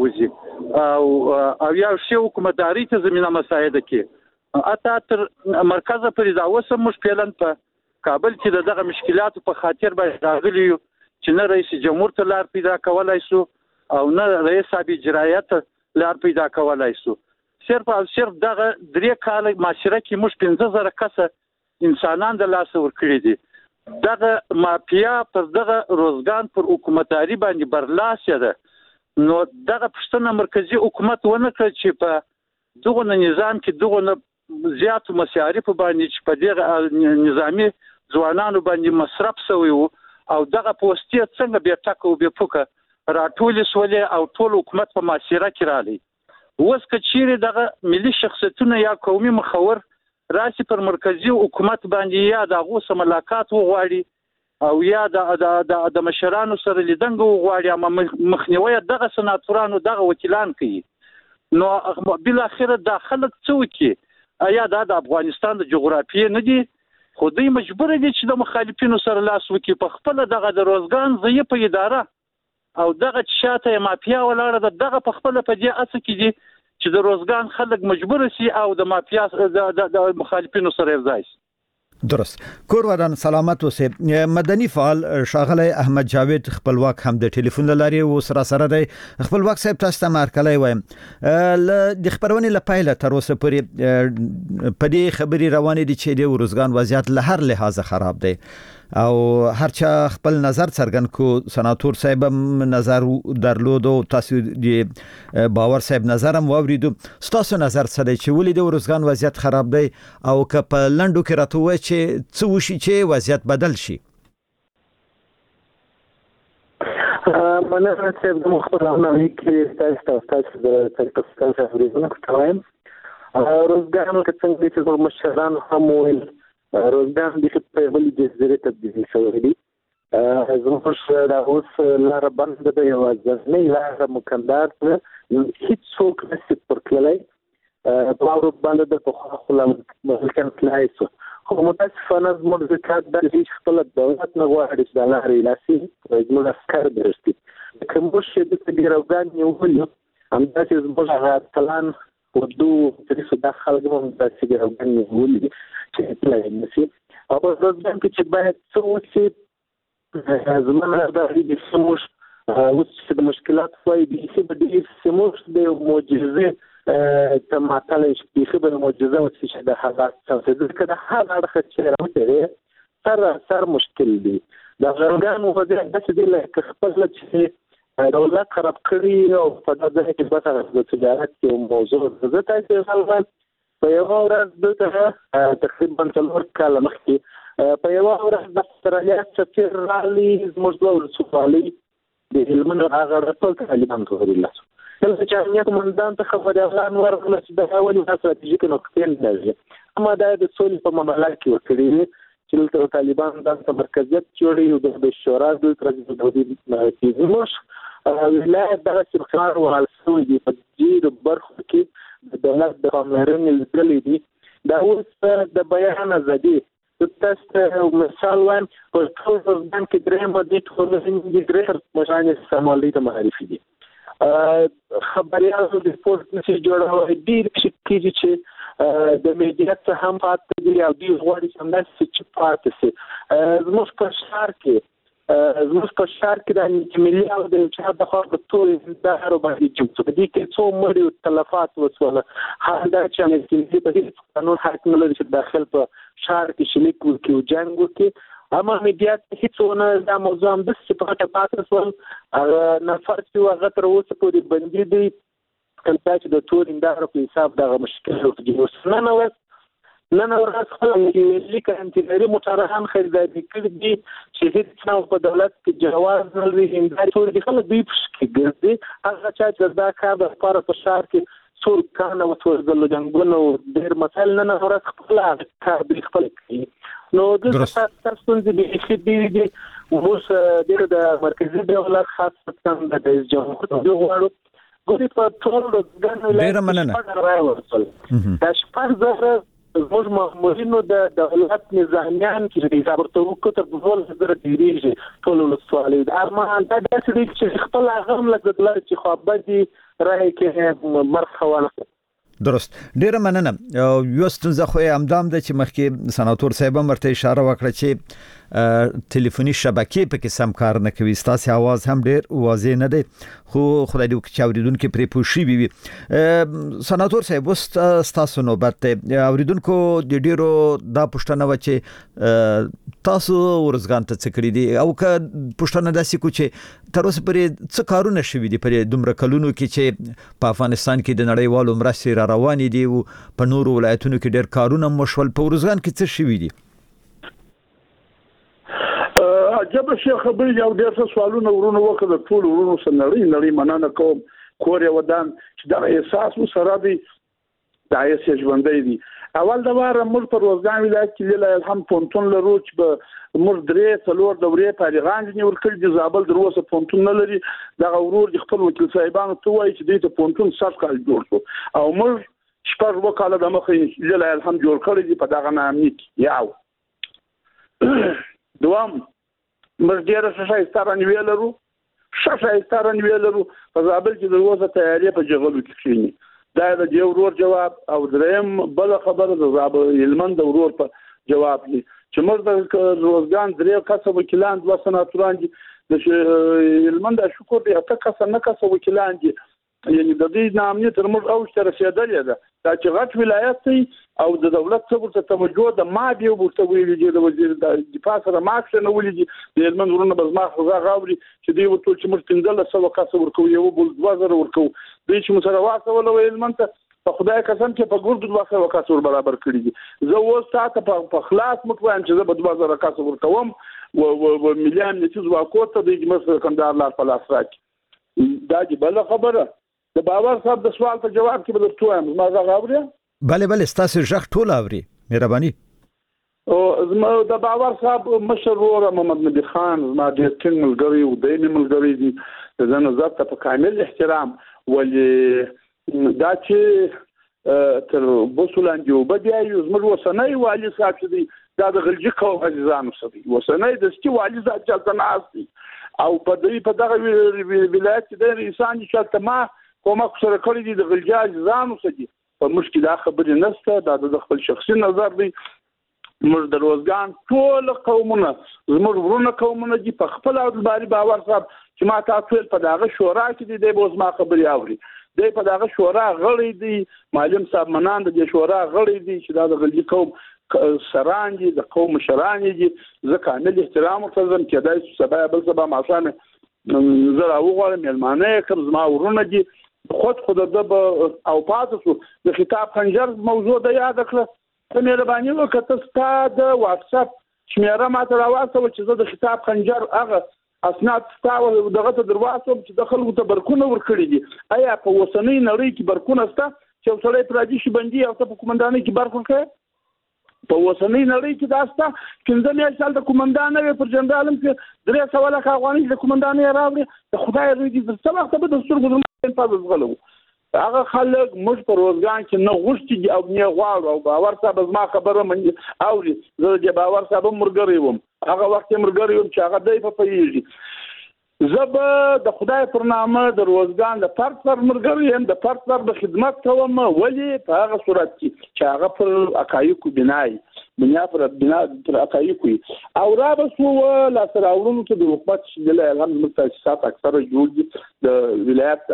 وځي او یا شی حکومتداري ته زمينه مساعده کې اته تر مرکزه پرې دا اوس موږ پیلن په کابل کې دغه مشکلاتو په خاطر باندې راغلي چې نه رئیس جمهور ته لار پیدا کولای شو او نه رئیس صاحب اجرایت لار پیدا کولای شو. صرف او صرف دغه 3 کال معاشره کې موږ 15000 کسه انسانان د لاس ورکړي دي. دغه مافیا پر دغه روزګان پر حکومتداري باندې برلاسه ده. نو دغه پښتنه مرکزی حکومت ونه کړ چې په دغه نظام کې دغه زیات مصارف باندې چې په دغه نظامی ځوانانو باندې مصرف شوی او دغه پوسټي څنګه به ټاکو به فوکه راټول سولې او ټول حکومت په معاشره کې رالی. اوس کچېرې دغه ملي شخصیتونه یا قومي مخور راشي پر مرکزی حکومت باندې یا د غوسه ملاقات وغواړي او یا د مشرانو سره لیدنګ وغواړي اما مخنیوي دغه سناتورانو دغه وکیلان کوي. نو بل اخر د خلک څوکي آیا د افغانستان د جغرافیې نه دي خو دوی مجبور دي چې د مخالفینو سره لاس وکړي په خپل دغه د روزګان ضعیف اداره او دغه شاته مافیا ولاړه دغه په خپل په دې اساس کې دي چې د روزګان خلک مجبور شي او د مافیا د مخالفینو سره ځای شي. درست. کور ودان سلامت اوسه. مدني فعال ښاغلی احمد جاوید خپلواک هم د ټلیفون لارې و سره دی. خپلواک صاحب تاسو ته مارکلای وایم د خبرونه لپاره تر اوسه پورې په دې خبري روانې دي چې د ورزګان وضعیت له هر لحاظ خراب دی او هر چا خپل نظر څرګند کو. سناتور صاحب نظر درلود او تاسو د باور صاحب نظر هم واوریدو. تاسو نظر څه دی چې ولې د ورزګان وضعیت خراب دی او که په لندو کې راته وای چې څه وشي چې وضعیت بدل شي؟ مننه چې د مخبرانو کې تاسو د پاکستان څخه ورېدل کوم. روزګان کې څنګه چې مشران هم ویل روزګان د په بل جزیره تبدیل شوی دی. زموږ د اوس لار باندې د یو ځنې لار مکمدار هیڅ څوک نشي پرکلای په اورو باندې د په خپل ملکن تلای شو. خو متاسفانه زموږ ځکات د هیڅ خپل دولت نه غواړي چې د لارې لاسي زموږ اسکر درستي کوم چې د ګروګان یو ولې همداسې زموږ هغه پلان ودو چې د خلکو د ګروګان یو ولې چې تلای نشي او په ځکه چې باید څه چې زمونه د دې سموش اوس د مشکلات وای دي چې د دې سموش د معجزې ته ماتلې شي خبره معجزه او چې د حالات څخه د کده هر اړخ چې راوته سر مشکل دي. د غرګان وضعیت د څه دی لکه خپل چې دولت خراب کړی او په دغه کې به د تجارت یو موضوع زه تاسو غلط په یو ورځ دغه تقریبا 4 کال مخکې په یو ورځ د استرالیا چې رالي زموږ د رسوالي د علمونو هغه ټول طالبان ټول کله چې امنیت کمانډان ته خبر اعلان ورغله چې د اولي استراتیژیک نقطې لري هم د سولې په معاملات کې وکړي چې طالبان د مرکزیت جوړي او د شورا د ترجمه موږ ولایت دغه استقرار وهالسوي دي په دې برخو کې د دولت د پاملرنې لري دي دا اوس د بیان ازادي تاسو مثال وایم په ټول ځان کې درې مودې ټول د درې مشانې سمولې ته معرفي دي خبريالو د سپورت نشي جوړول ډیر کیږي چې د میډیا څخه هم پاتې دي او د غوړي څنګه چې پاتې شي زموږ په شهر کې د ملي او د چا د خاطر ټول د هرو باندې چې په دې کې څو مړي او تلفات وسوله هغه چې موږ په دې قانون حق نه لري چې داخل په شهر کې شلیک وکړي او جنگ وکړي اما میډیا هیڅونه دا موضوع هم د سپاټه پاتې سول نفر چې هغه تر اوسه پورې بندي دي کله چې د تور اندارو په حساب دغه مشکل وکړي نن ورځ خلک لیک انتظاری مترهان خریداري کړي دي چې هیڅ نو په دولت کې جواز نه لري انداري ټول دي خلک دوی پښکي ګرځي هغه چې دا کار د لپاره په شهر کې څور کانه وتوزل جنګونو ډېر مسائل نن ورځ خپل کار به خپل کوي نو د تاسو د دې اوس د مرکزي دولت خاصه د رئیس جمهور د غواړو ګوري په ټول د ډېر مننه دا شپږ زره زموږ مامورینو د دولت نظامیان چې د حسابورته وکړو تر 12,000 ډیریږي ټول ولسوالۍ اما دا داسې دي چې خپل هغه هم لکه دلار چې خو بدي راي کې مرخواله درست ډیره مننه یو ستونزه خو همدام ده چې مخکې سناتور صاحب مرته اشاره وکړه چې ټلیفوني شبکې پکې سم کار نه کوي ستاسو आवाज هم ډیر واضح نه دی خو خدای دې وکړي اوریدونکو پرې پوښي وي سناتور صاحب ستاسو نوبت اوریدونکو د ډیرو دا پښتنه و چې تاسو ورزګان ته څکړی دي او که پښتنه داسې کو چې تر اوسه پرې څه کارونه شوي دي پرې دومره کلونو کې چې په افغانستان کې د نړیوالو مرستې را روانې دي او په نورو ولایتونو کې ډېر کارونه مشول په ورزګان کې څه شوي دي عجب شي خبرې یو ډېر څه سوالونه ورونه وکړه ټول ورونو سره نړۍ مننه کوم کوریا ودان چې دا احساس سره دی دا یې ژوندۍ دي اول دا واره موږ په روزګان ولایت کې له الهم پونتون لرو چې به موږ درې څلور دورې پاریغان دي ورکړي د زابل دروسه پونتون نه لري دا ورور د خپل وکیل صاحبانو ته وایي چې دې ته پونتون سر کال جوړ شو او موږ شپږ وکاله د مخې له الهم جوړ کړی دي په دغه نامې یاو دوام موږ ډېر څه ستاره نیولرو په زابل کې دروسه تیاری په جغلو کې کېنی دا د ورور جواب او دریم بل خبره د زابل هلمند ورور په جواب دی چې موږ د روزګان درې کسه وکیلان د سناتوران دي د هلمند شکر دی اته کسه نه کسه وکیلان دي یعنی د دې نامې تر موږ او تر رسیدلې ده دا چې غټ ولایت دی او د دولت څخه ته توجه د ماډي ورته ویلي دي د وزیر د دفاع سره ماکس نه ولې دي د هلمند ورونه بزما خزا غاوري چې دی ورته چې موږ 1500 کسه ورکو یو بل 2000 ورکو دوی چې مسره واسول هلمند ته په خدای قسم چې په ګورد 2000 کسه ور برابر کړی دي زه اوس تاسو په خلاص متوایم چې زه په 2000 کسه ورکوم و مليان نتیز واکوته د مسله کندهار لار په لاس راځي دا دی بل خبره د باور صاحب د سوال ته جواب کې به درته وایم ما غاوري بله ستاسو ژغ ټول اوري مهرباني او زما د باور صاحب مشرور محمد نبی خان زما د ټینګ ملګری او دیني ملګری دي د نظر ته په کامل احترام ولې دا چې تر بوسولاندې وبدایو زما وسنۍ والی صاحب دي دا د غلجي قوم عزیزانو سره وسنۍ د سټي والی ځات چلته ناستي او په دغه ولایت کې د انسان چې ما کومه سره کړی دي د غلجي عزیزانو سره په مشکله خبرې نشته دا د خپل شخصي نظر دی موږ د روزګان ټول قومونه زموږ ورونه قومونه دي په خپل اړباري باور صاحب چې ما تاسو په دغه شورا کې دي د بوزما خبري اوري د په دغه شورا غړي دي معلم صاحب منان د شورا غړي دي چې د غلجي قوم سران دي د قوم شران دي ځکه نه احترام ورته کېدای سبا بل سبا ماسانه زرا وغواړم ملمانه کوم زما ورونه دي خود د او پاتو د خطاب خنجر موضوع د یاد کړه ته مهرباني وکړه ستاسو د واتس اپ شمیره ماته راوځه چې زه د خطاب خنجر هغه اسناد ستاسو دغه ته دروازه چې د خلکو ته برکونه ورکړي دي آیا په وسنۍ نړۍ کې برکونه ستا چې څلې پراجي شي بندي او ته په کومندانۍ کې برکونه په اوسنۍ نړۍ کې دا ستا 15 میاشتې د کومندان نه پر جنرالم کې 300 لک افغانۍ د کومندان یې راوړي د خدای روي دي څه وخت به د سترګو د په غلو هغه خلک موږ په روزګان کې نه غوښتي او نه غواړو او باور صاحب زما خبره مني او زه د باور صاحب مرګري وم هغه وخت مرګري وم چې هغه دای په پیږي زب د خدای پر نامه د روزګان د فرد پر مرګري هم د فرد پر د خدمت کوم ولی په هغه صورت چې هغه پر حقایق بنای بنا پر حقایق او را بسو لا سراورونو ته د حکومت شله الحمدلله تاسیسات اکثره جوړ دي د ولایت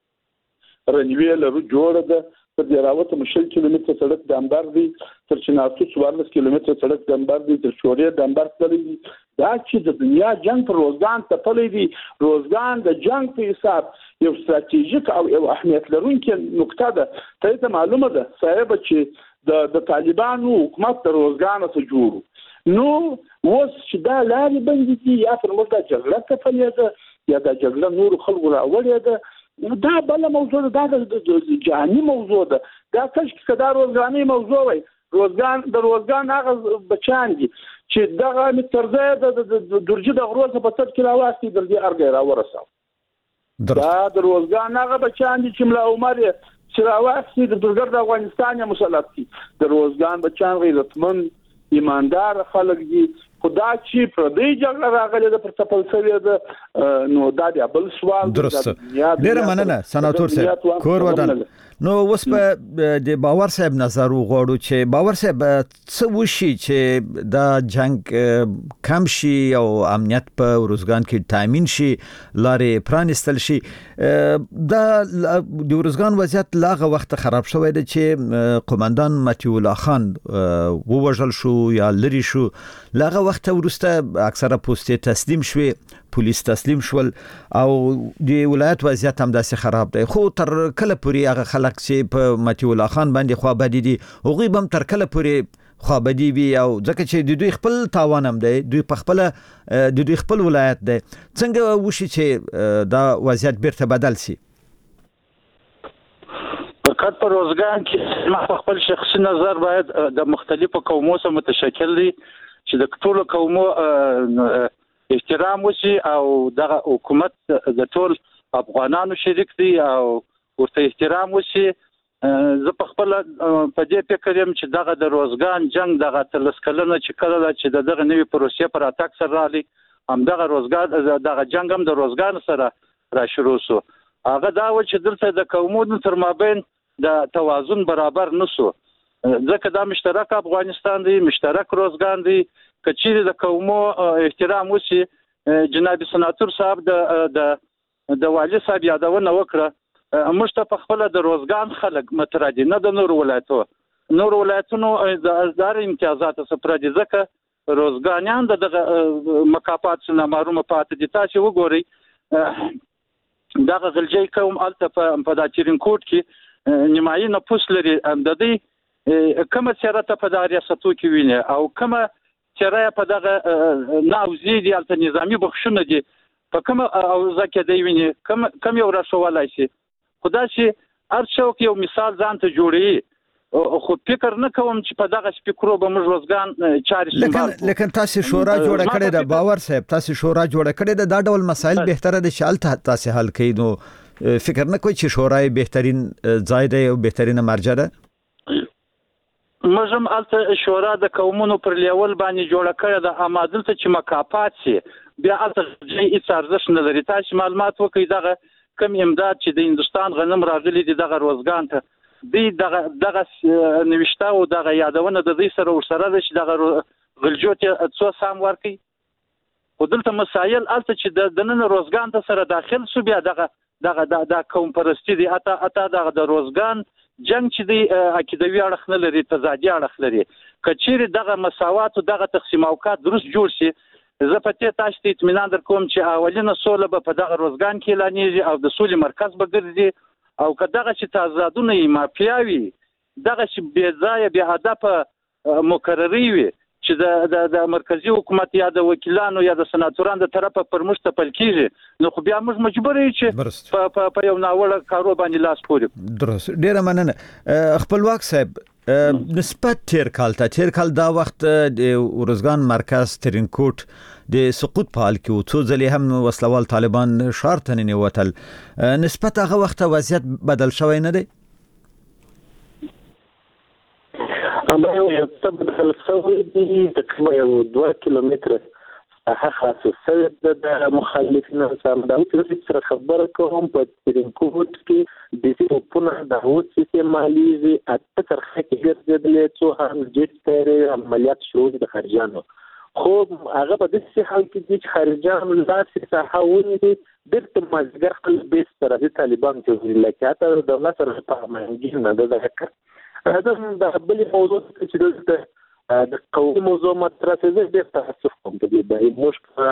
رنوی لرو جوړه ده تر دراوت مشل کیلومتر سړک د انبار دی تر چنارتو 14 کیلومتر سړک د انبار دی تر شوري د انبار تللی دی دا چې د دنیا جنگ پر روزګان ته پلي دی روزګان د جنگ په حساب یو ستراتیژیک او یو اهمیت لرونکي نقطه ده ته معلومه ده صاحب چې د طالبانو حکومت د روزګان ته جوړ نو وس چې دا لاري بندي دي یا پر موږ د جګړه ته پلي ده یا د جګړه نور خلکو راوړي ده دا بل موضوع ده د جهاني موضوع ده دا کله دا روزګاني موضوع وي روزګان هغه بچان دي چې دغه مترزه د درجه د غروزه په تر کې راوستي د دې ارګ راورساو دا د روزګان هغه بچان دي چې ملا عمر چې راوستي د درګر د افغانستان مسلط دي د روزګان بچان غیرتمن ایماندار خلک دي خدا چې پر دې جګړه راغلي د پرتپل سوي د نو دا دی بل سوال درست ډیر مننه سناتور صاحب کور ودان نو اوس په د باور صاحب نظر وغوړو چې باور صاحب څه وشي چې دا جنگ کم شي او امنیت په روزګان کې تامین شي لارې پرانستل شي دا د روزګان وضعیت لاغه وخت خراب شوی دی چې قومندان متي الله خان ووژل شو یا لری شو لاغه وخت ورسته اکثره پوسټې تسلیم شوه پولیس تسلیم شول او د ولایت وضعیت هم داسې خراب دی خو تر کله پورې هغه خلک چې په متي الله خان باندې خو بدی دي هغه هم تر کله پورې خو بدی وي او ځکه چې د دوی خپل تاوان هم دی دوی په خپل د دوی خپل ولایت دی څنګه وشي چې دا وضعیت بیرته بدل شي فقط په روزګان کې ما خپل شخصي نظر باید د مختلفو قومو سره متشکل دي چې د ټولو قومو احترام وشي او دغه حکومت د ټول افغانانو شریک دي او ورته احترام وشي زه په خپل په دې فکر یم چې دغه د روزګان جنگ دغه تلسکلنه چې کله چې دغه نوې پروسې پر اتاک سره رالی هم دغه روزګان دغه جنگ هم د روزګان سره را شروع شو هغه دا و چې دلته د قومونو تر مابین د توازن برابر نشو ځکه دا مشترک افغانستان دی مشترک روزګان دی کچېره د قومو احترام وشي جناب سناتور صاحب د والی صاحب یادونه وکړه موږ ته په خپل د روزګان خلک مترادي نه د نور ولایتونو د امتیازات سپر دي ځکه روزګانیان د مکافات څخه محروم پاتې دي تاسو وګورئ دغه غلجی قوم الته په داتیرین کوټ کې نیمایي نفوس لري د دې کومه چیرته په دغه ریاستو کې ویني او کومه چیرې په دغه ناوزي دي الته نظامی بخښنه دي په کوم او ځکه دی ویني کوم یو راشولای شي خدای چې هر څوک یو مثال ځان ته جوړي خو فکر نه کوم چې په دغه فکرو به موږ روزګان چاري سمبال لیکن تاسو شورا جوړه کړې ده باور صاحب تاسو شورا جوړه کړې ده دا ډول مسایل بهتره دي چې الته تاسو حل کړئ نو فکر نه کوئ چې شورای بهترین ځای دی او بهترینه مرجع ده مجم الته شورا د قومونو پر لیول باندې جوړه کړې ده امادل ته چې مکافات شي بیا الته هیڅ ارزښت نه لري تاسو معلومات وکړئ دغه کم امداد چې د هندستان غنم راغلي دي دغه روزګان ته دی دغه نوښتا او دغه یادونه د دې سره ورسره د دغه غلجوت څو سام ورکي ودلته مسایل الته چې د نن روزګان ته سره داخل شو بیا دغه قوم پرستی دي اته دغه د روزګان جنگ چې دی عقیدوي اړخ نه لري تضادي اړخ لري کچېره دغه مساوات او دغه تقسیم اوقات درست جوړ شي زه په تاسو ته اطمینان در کوم چې اولینه سوله به په دغه روزګان کې اعلانېږي او د سولې مرکز به ګرځي او کداغه چې تازادونه مافیاوي دغه چې بې ځای به هدف مقرري وي چې د مرکزی حکومت یا د وکیلانو یا د سناتورانو د طرفه پر موږ تپل کیږي نو خو بیا موږ مجبور یو چې په یو ناوړه کارو باندې لاس پوري درست ډیره مننه خپلواک صاحب نسبت تیر کال دا وخت د ارزګان مرکز ترینکوټ د سقوط په حال کې و څو ځلې هم وسلوال طالبان ښار ته ننوتل نسبت هغه وخت وضعیت بدل شوی نه دی اما یو څه بدل شوی دی تقریبا 2 کیلومتره خاصه سره د مخالفینو سره د اوسې خبره کوم په ترینکوټ کې د دې په د اوسې ماليزي اته ترخه کې ګرځېدلې څو هم جټ عملیات شروع د خارجانو خو هغه په دې حال کې چې خارجانو لاسه تحول دي د مازګر خپل بیس سره د طالبان ته لکه د دولت سره په منځ نه ده هغه د بل موضوع چې د قومي موضوع مطرح زه ډېر تاسف کوم د دې مشکله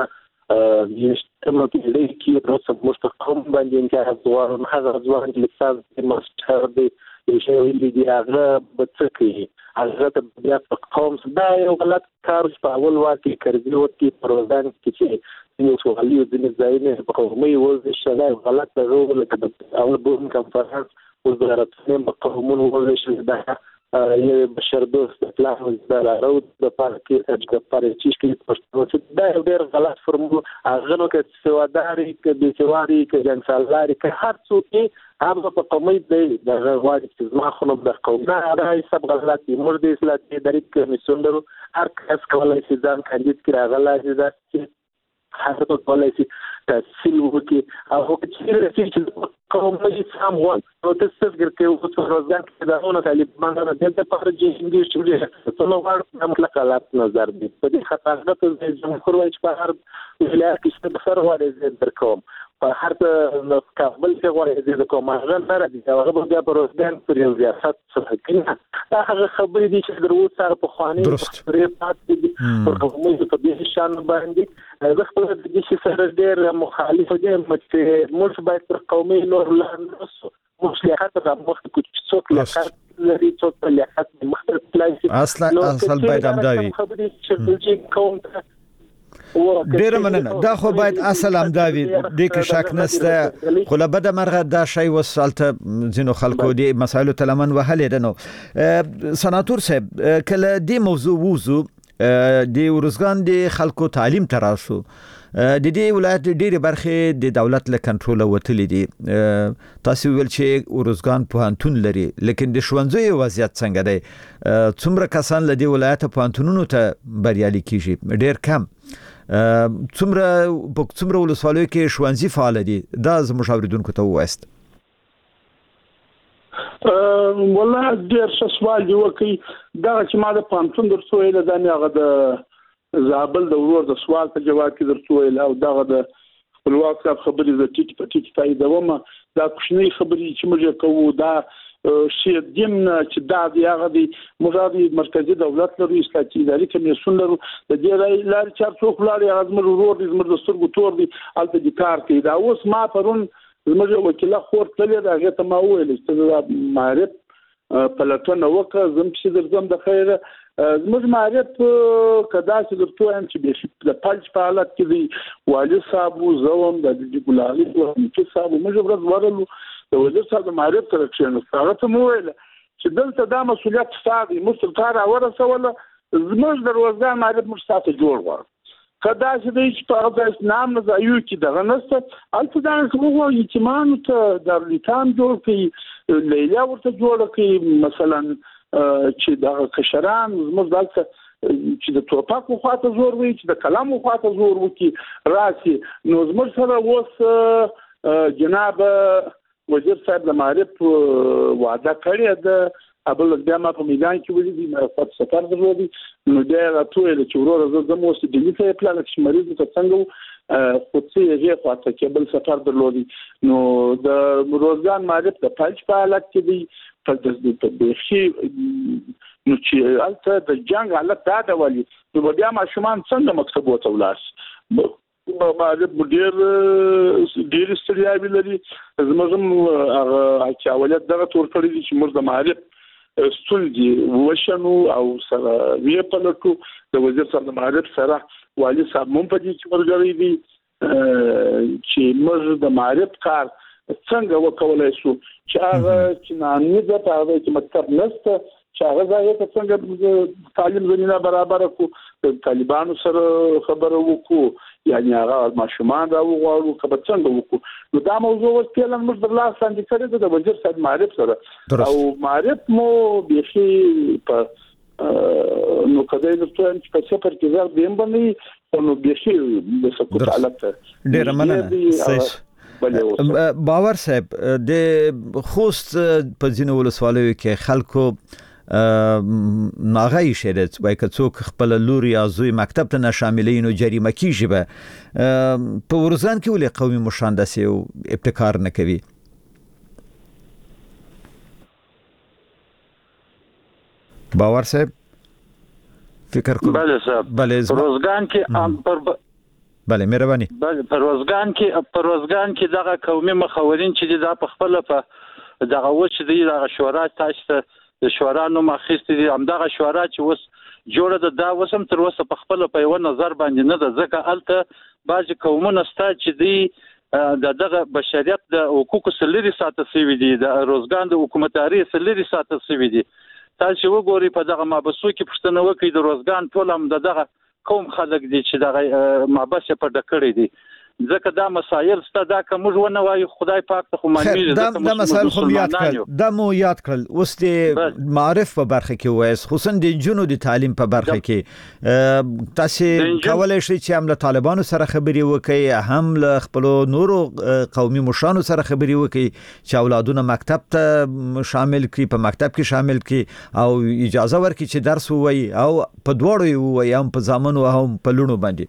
یشتمه کې کې روسه مشکله کوم باندې چې ځوان هغه ځوان چې لسان ماستر دی چې ویلي دی هغه بچکی هغه د بیا قوم دا یو غلط کار په اول واقع کړی و چې پروګرام کې چې یو سوالي د ځایونه په قومي وځي شلای غلط غوړل کړه اول بوم کنفرانس وزارتونه په قومونو وځي شلای یو بشر دوست اطلاع د راو د پارکي د پارچی کې پښتو دا ډېر غلط فرمول هغه نو کې سواداري کې د سوادي کې جنسالاري کې هر څه هغه په قومي د غواړي چې ما خو د قوم نه راځي سب غلط دي مرده اسلامي درې کمیسون درو هر کس کولای شي ځان کاندید کړي غلط دي چې حتی کولای شي تحصیل وکړي او چې قوم مجلس هم وان نو تاسو ګرځي او څو روزګان کې دا ونه طالبان د دې په اړه چې انګلیش شوړي څو نو ورته مطلق حالات نظر دي په دې خطرات د جمهور وایي چې په هر ولایت کې څه بخره وایي زه درکوم په هر کابل کې وایي زه کوم هغه نه راځي هغه بیا په روزګان پر یو ریاست څخه کینه دا هغه خبرې دي چې درو سره په خواني ریاست دي په کومه په دې شان باندې زه خپل د دې سره ډېر مخالف دي چې موږ باید پر قومي نور لاسو مصلحت د مخ کې څوک لکه لري څوک لکه مختلف اصل باید همداوي ډیر مننه دا خو باید اصل همداوي د کې شک نشته خو له بده مرغه دا شی وسالته زینو خلکو دی مسایلو تلمن وهلې دنو سناتور صاحب کله دې موضوع وزو د ورزګان د خلکو تعلیم تراسو د دې ولایت ډېری برخې د دولت له کنټرول وتلې دي تاسو ویل چې ورزګان پوهنتون لري لیکن د ښوونځیو وضعیت څنګه دی څومره کسان له دې ولایت پوهنتونونو ته بریالي کیږي ډېر کم څومره ولسوالیو کې ښوونځي فعال دي دا زموږ اوریدونکو ته وایست والله ډېر ښه سوال دی وکړي دا چې ما د پوهنتون درسو ویل دا نه هغه د زابل د ورور د سوال په جواب کې درته ویل او دغه د خپلواک صاحب خبرې د ټیټ په ټیټ تاییدوم دا کوچنی خبرې چې موږ کوو دا شی دیم چې دا دی هغه دی موږ مرکزی دولت لرو اصلاحي اداري کمیسیون لرو د دې لارې چار څوک لاري هغه موږ ورور دي موږ د سترګو تور دي الته د کار کوي دا اوس ما پرون زموږ وکیل خور تللی دا هغه ته ما ویل چې معرف پلاتونه وکړه زم چې درځم د خیره زموږ معرف کدا چې درته هم چې د پلج په حالت کې دی والي صاحب زوم د ګلالي او چې صاحب موږ ورځ ورلو د وزیر صاحب معرف تر چې هغه ته مو ویل چې دلته دا مسولیت ستاسو مستقر اورسوله زموږ د روزګان معرف مستاته جوړ وره کدا چې د هیڅ په اړه نام نه ځایو کې دغه نسته البته دا کومه یتیمان ته د لیکان جوړ کړي لیلا ورته جوړ کړي مثلا چې دا کشران زموږ دلته چې د توپاکو خواته زور وي چې د کلامو خواته زور وکي راسي نو زموږ سره اوس جناب وزیر صاحب د معرف وعده کړې ده ابل بیا ما په میدان کې ولې دي مرافت سفر درلودي نو دا راټول چې ورور زموږ اوس د دې په پلان کې مریض ته څنګه خو څه یې خواته کې بل سفر درلودي نو د روزګان معرف د پلج په حالت کې دی په بخي نو چې البته د جنگ حالت دا ډولي نو بیا ماشومان څنګه مکتب وته ولاس معرف ډېر ستړیا لري زموږ هغه چې اولاد دغه تور کړی دي چې موږ د معرف ستونزې وشنو او سره وی په لټو د وزیر صاحب د معرف سره والي صاحب مون په دې کې ورغړی دي چې موږ د معرف کار څنګه وکولای شو چې هغه چې نامې د هغه چې مکتب نشته چې هغه ځای څنګه تعلیم زمينه برابر کو طالبانو سره خبرو وکړو یعنی هغه ماشومان راوغواړو کبه څنګه وکړو نو دا موضوع اوس کله موږ د لاس باندې کړی د وزیر صاحب معرف سره او معرف مو بيخي په نو کله د ټول چې په پر کې ځل دیم باندې نو بيخي د سکوت حالت ډیر مننه باور صاحب د خوست په ځینو ولسوالیو کې خلکو ناغای شریعت وای که څوک خپل لور یا زوی مکتب ته شاملین او جریمه کیږي به په ورزان کې ولې قومي مشان داسې او ابتکار نه کوي باور صاحب فکر کوم بله صاحب بله روزګان کې بله مهرباني بله په روزګان کې دغه قومي مخاورین چې دا په خپل په دغه وچ دی دغه شورا تاسو د شورا نو مخېست دي همدغه شورا چې وس جوړه ده دا وسم تر اوسه په خپل په یو نظر باندې نه ده ځکه الته بعض قومونه ستا چې دی دغه بشریت د حقوقو سلري ساتل شوی دي د روزګان د حکومتاري سلري ساتل شوی دي تاسو وګورئ په دغه مابسو کې پښتنه وکړي د روزګان ټول هم دغه قوم خلک دي چې دغه مابسه په ډکړې دي ځکه دا مسایل ستا دا کومه ونه وای خدای پاک ته خو معنی دا مسایل خو یاد کړل دا مو یاد کړل اوس د معرف په برخه کې وایس خصوصا د جنو د تعلیم په برخه کې تاسو کولای شئ چې هم له طالبانو سره خبري وکړي هم له خپل نورو قومي مشرانو سره خبري وکړي چې اولادونه مکتب ته شامل کړي په مکتب کې شامل کړي او اجازه ورکړي چې درس ووایي او په دوړو ووایي هم په ځامنو هم په لونو باندې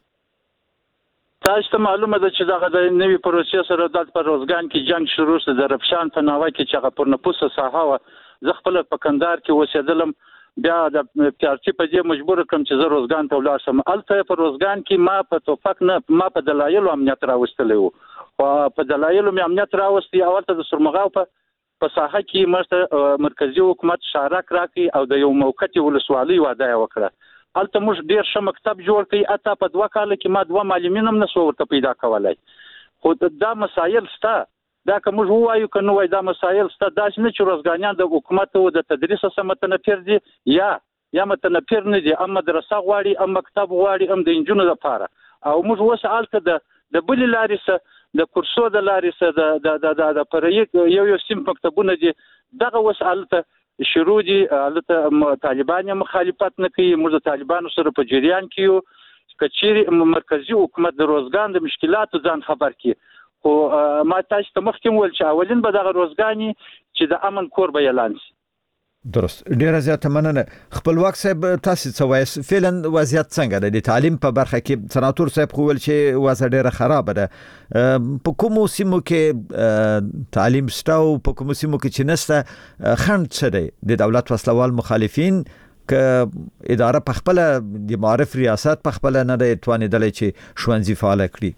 تاسو ته معلومه ده چې دغه د نوي پروسې سره د روزګان کې جنگ شروع شو د رفشان په ناوه کې چې هغه پر نفوسه ساحه و زه خپل په کندهار کې اوسېدلم بیا د پیارچی په دې مجبور کړم چې زه روزګان ته ولاړ شم الته په روزګان کې ما په توفق نه ما په دلایل امنیت راوستلی وو او په دلایل مې امنیت راوستي اولته د سرمغاو په ساحه کې مرکزی حکومت شارک راکړي او د یو موقتی ولسوالۍ واده وکړه الته موږ ډیر ښه مکتب جوړ کړی اته په 2 کال کې ما 2 معلمین هم نسو ورته پیدا کولای خو دا مسایل ستا دا که موږ وایو کنه وای دا مسایل ستا دا نه چې روزګانیان د حکومت او د تدریس سره متنفر دي یا متنفر نه دي اما مدرسه غواړي اما مکتب غواړي هم د انجونو لپاره او موږ وسالته د بل لارې سره د کورسو د لارې سره د پرېک یو سیم مکتبونه دي دغه وسالته شروع دي البته طالبان مخالفت نه کوي موږ د طالبانو سره په جریان کې یو کچيري مرکزی حکومت د روزګان د مشکلاتو ځان خبر کی خو ما تاسو ته مخکې ول چې اولین به د روزګانی چې د امن کور به اعلان شي درست ډیره زیاته مننه خپلواک صاحب تاسو څه وایي فعلا وضعیت څنګه ده د تعلیم په برخه کې سناتور صاحب خو ول چې وضع ډیره خراب ده په کومو سیمو کې تعلیم ستاو په کومو سیمو کې چې نسته خند څه دی د دولت وسلوال مخالفین ک اداره په خپل د معرف ریاست په خپل نه د توانیدل چې شوانځي فعال کړي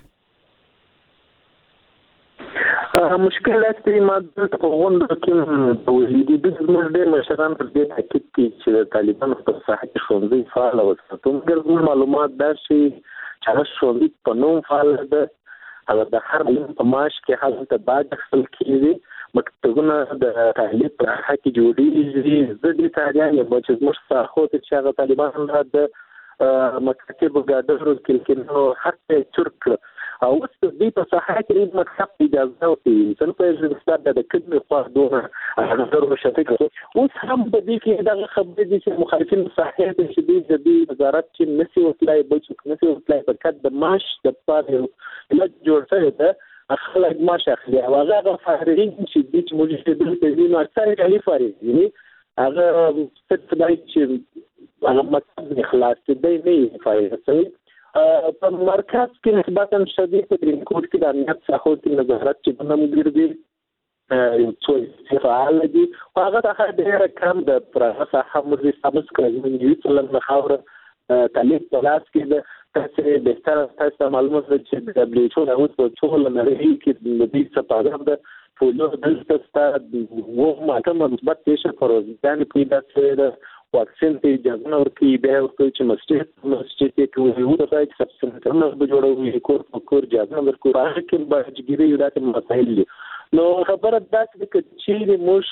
مشکلات په ماده په غونډه کې د وزیري د زموږ مشران پر دې تاکید کوي چې د طالبانو په ساحه کې ښوونځي فعال وساتو موږ معلومات دا شي چې هغه ښوونځي په نوم فعال ده هغه د هر په ماش کې حالت باید خپل کېږي مکتبونه د تعلیم په حق کې جوړېږي د دې تاریخ یو چې موږ ساخو چې هغه طالبان د مکتب ګډر کې نو حتی ترک او اوس د دې په ساحه کې د مکتب اجازه او څنګه په ژبه د کډمه خو دوه هغه ضروري شته اوس هم د دې کې د خبرې دي چې مخالفین صحیح دي چې د وزارت چې نسی وکړای بل څه نسی وکړای په کډ د ماش د پاره له جوړ شوی ده خلک ماش اخلي او هغه فارغین چې د موجوده د تدین اکثر کلی فارغ یعنی هغه ست دای چې هغه مکتب اخلاص دې نه فارغ شوی په مرکز کې نسبتاً شدید په درینکوټ کې د امنیت څخه د نظارت چې نوم ګرځي یو څو فعال دي هغه ته ډېر کم د پراسه حمزه سبس کوي یو څل نه خاور تعلیق پلاس کې د تاسو به تاسو معلومات چې د دبليو او په ټول نړۍ کې د دې څخه د فولو د ستاسو وو ماته مثبت پیښه پروژه پیدا کړې واکسین ته اجازه ورکړي به ورته چې مسجد کې وو د ځای څخه څنګه به جوړوي کور اجازه ورکړي هغه کې باجګيري یو داسې مسایل دي نو خبره ده چې موږ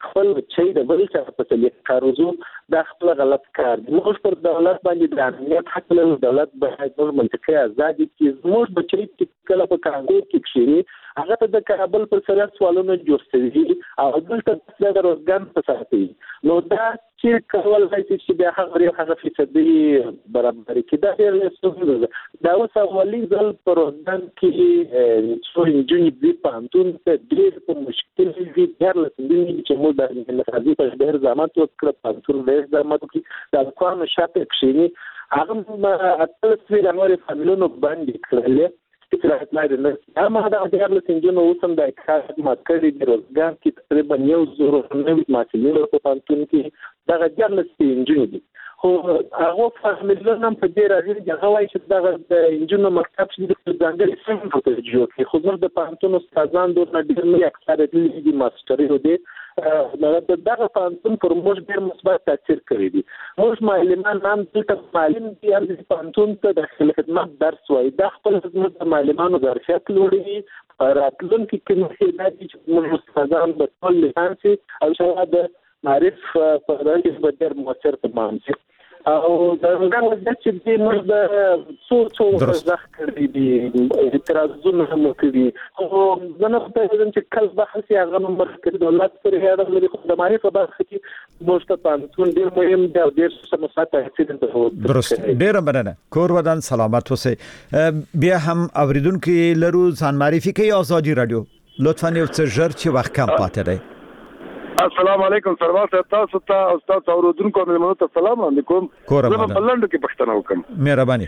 خپل چې د بل څه په تلې کاروزو د خپل غلط کار دی. موږ پر دولت باندې د امنیت حق لرو. دولت باید موږ منطقي آزادي کې زموږ بچی چې کله په کانګو کې کشيري هغه ته د کابل پر سره سوالونه جوړ شوي او دلته د روزګان په ساتي. نو دا چې کول راځي چې بیا هغه فیصدي برابر کې دا ډېر ستونزه ده. دا اوس اولي ځل پر روزګان کې څو انجنیر دي په انتون ته ډېر په مشکل دي ډېر لسندې چې موږ د نقاضي په ډېر زحمت وکړ په انتون ډېر زحمت کې د افغان شاته کشيني هغه اتل سوي د نورې فامیلونو باندې کړل چې راځي نه ما دا ډېر لسندې نو اوسم د کار ما کړی د روزګان کې تقریبا 1,000 ماشینونه په پانتون کې دا ډېر لسندې انجنیر دي. خو هغه فامیلونه په دې راځي چې هغه وايي چې دا د انجنیر مکتب چې د ځانګړي څنګه په جوړ کې خو موږ د پانتون استادان د ډېر نه اکثریت دي ماستري دي دغه پانتون پر موږ ډېر مثبت تاثیر کوي دي. موږ معلمان هم دلته معلم دي چې پانتون ته د خدمت درس وایي دا خپل د معلمانو ظرفیت لوړوي راتلونکي کې چې موږ استادان به ټول لسانسي او شاید د معرف په دغه کې ډېر موثر تمام شي او دا څنګه چې موږ د څو ځخ کړی دي اعتراضونه هم کړی او زنه په دې چې کله بحث یې هغه مرکز دولت پر هغه لري خو د معرفت په برخه کې موږ ته پانتون ډېر مهم دی او ډېر سمسات اکسیډنټ درست ډېر مننه کور ودان سلامت اوسئ. بیا هم اوریدونکو لرو ځان معرفي کوي آزادي رادیو لطفا یو څه ژر چې وخت کم پاتې دی. السلام علیکم سرور صاحب تاسو ته او تاسو اوریدونکو ملمنو ته سلام علیکم. زه په بلند کې پښتنه وکم. مهرباني.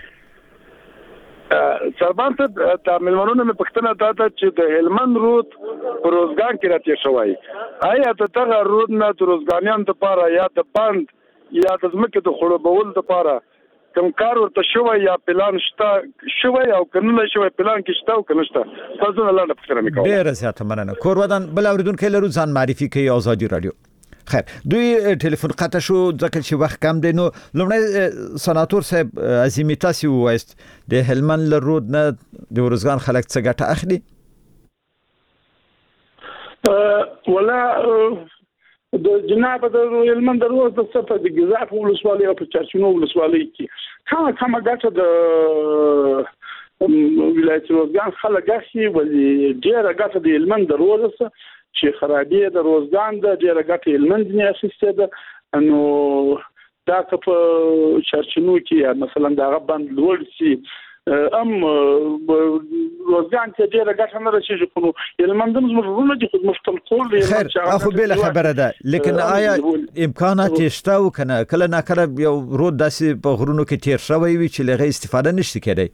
سربان ته د ملمنو نه پښتنه داته چې د هلمند رود په روزګان کې راته شوی. آیا ته دغه رود نه د روزګانیان لپاره یا د بند یا د ځمکې د خړوبول لپاره کوم کار ورته شوی یا پلان شته شوی او کنه شوی پلان کې شته او کنه شته تاسو نه لاندې پښتنه میکوم. ډېر زیاته مننه کور ودان بل اوریدونکو لرو ځان معرفي کوي آزادي رادیو. خیر دوی ټلیفون قطع شو ځکه چې وخت کم دی نو لومړی سناتور صاحب عظیمی تاسو وایست د هلمند له رود نه د ورزګان خلک څه ګټه اخلي؟ ولا د جناب د هلمند روز د صفه د جزاف ولسوالۍ او په چرچینو ولسوالۍ کې کومه ګټه د ولایت روزګان خلک اخلي ولې ډیره ګټه د هلمند روز چې خرابې د روزګان د ډیره ګټه هلمند نه اخیسته ده نو دا په چرچینو کې مثلا دا بند لوړ شي ام روزګان ته ډیره ګټه نه رسیږي خو هلمند زموږ دي خو مشکل ټول خیر اخو بل خبره ده لیکن آیا امکانات شته او کنه کله نه کله یو رود داسې په غرونو کې تیر شوی وي چې لغه استفاده نشي کېدای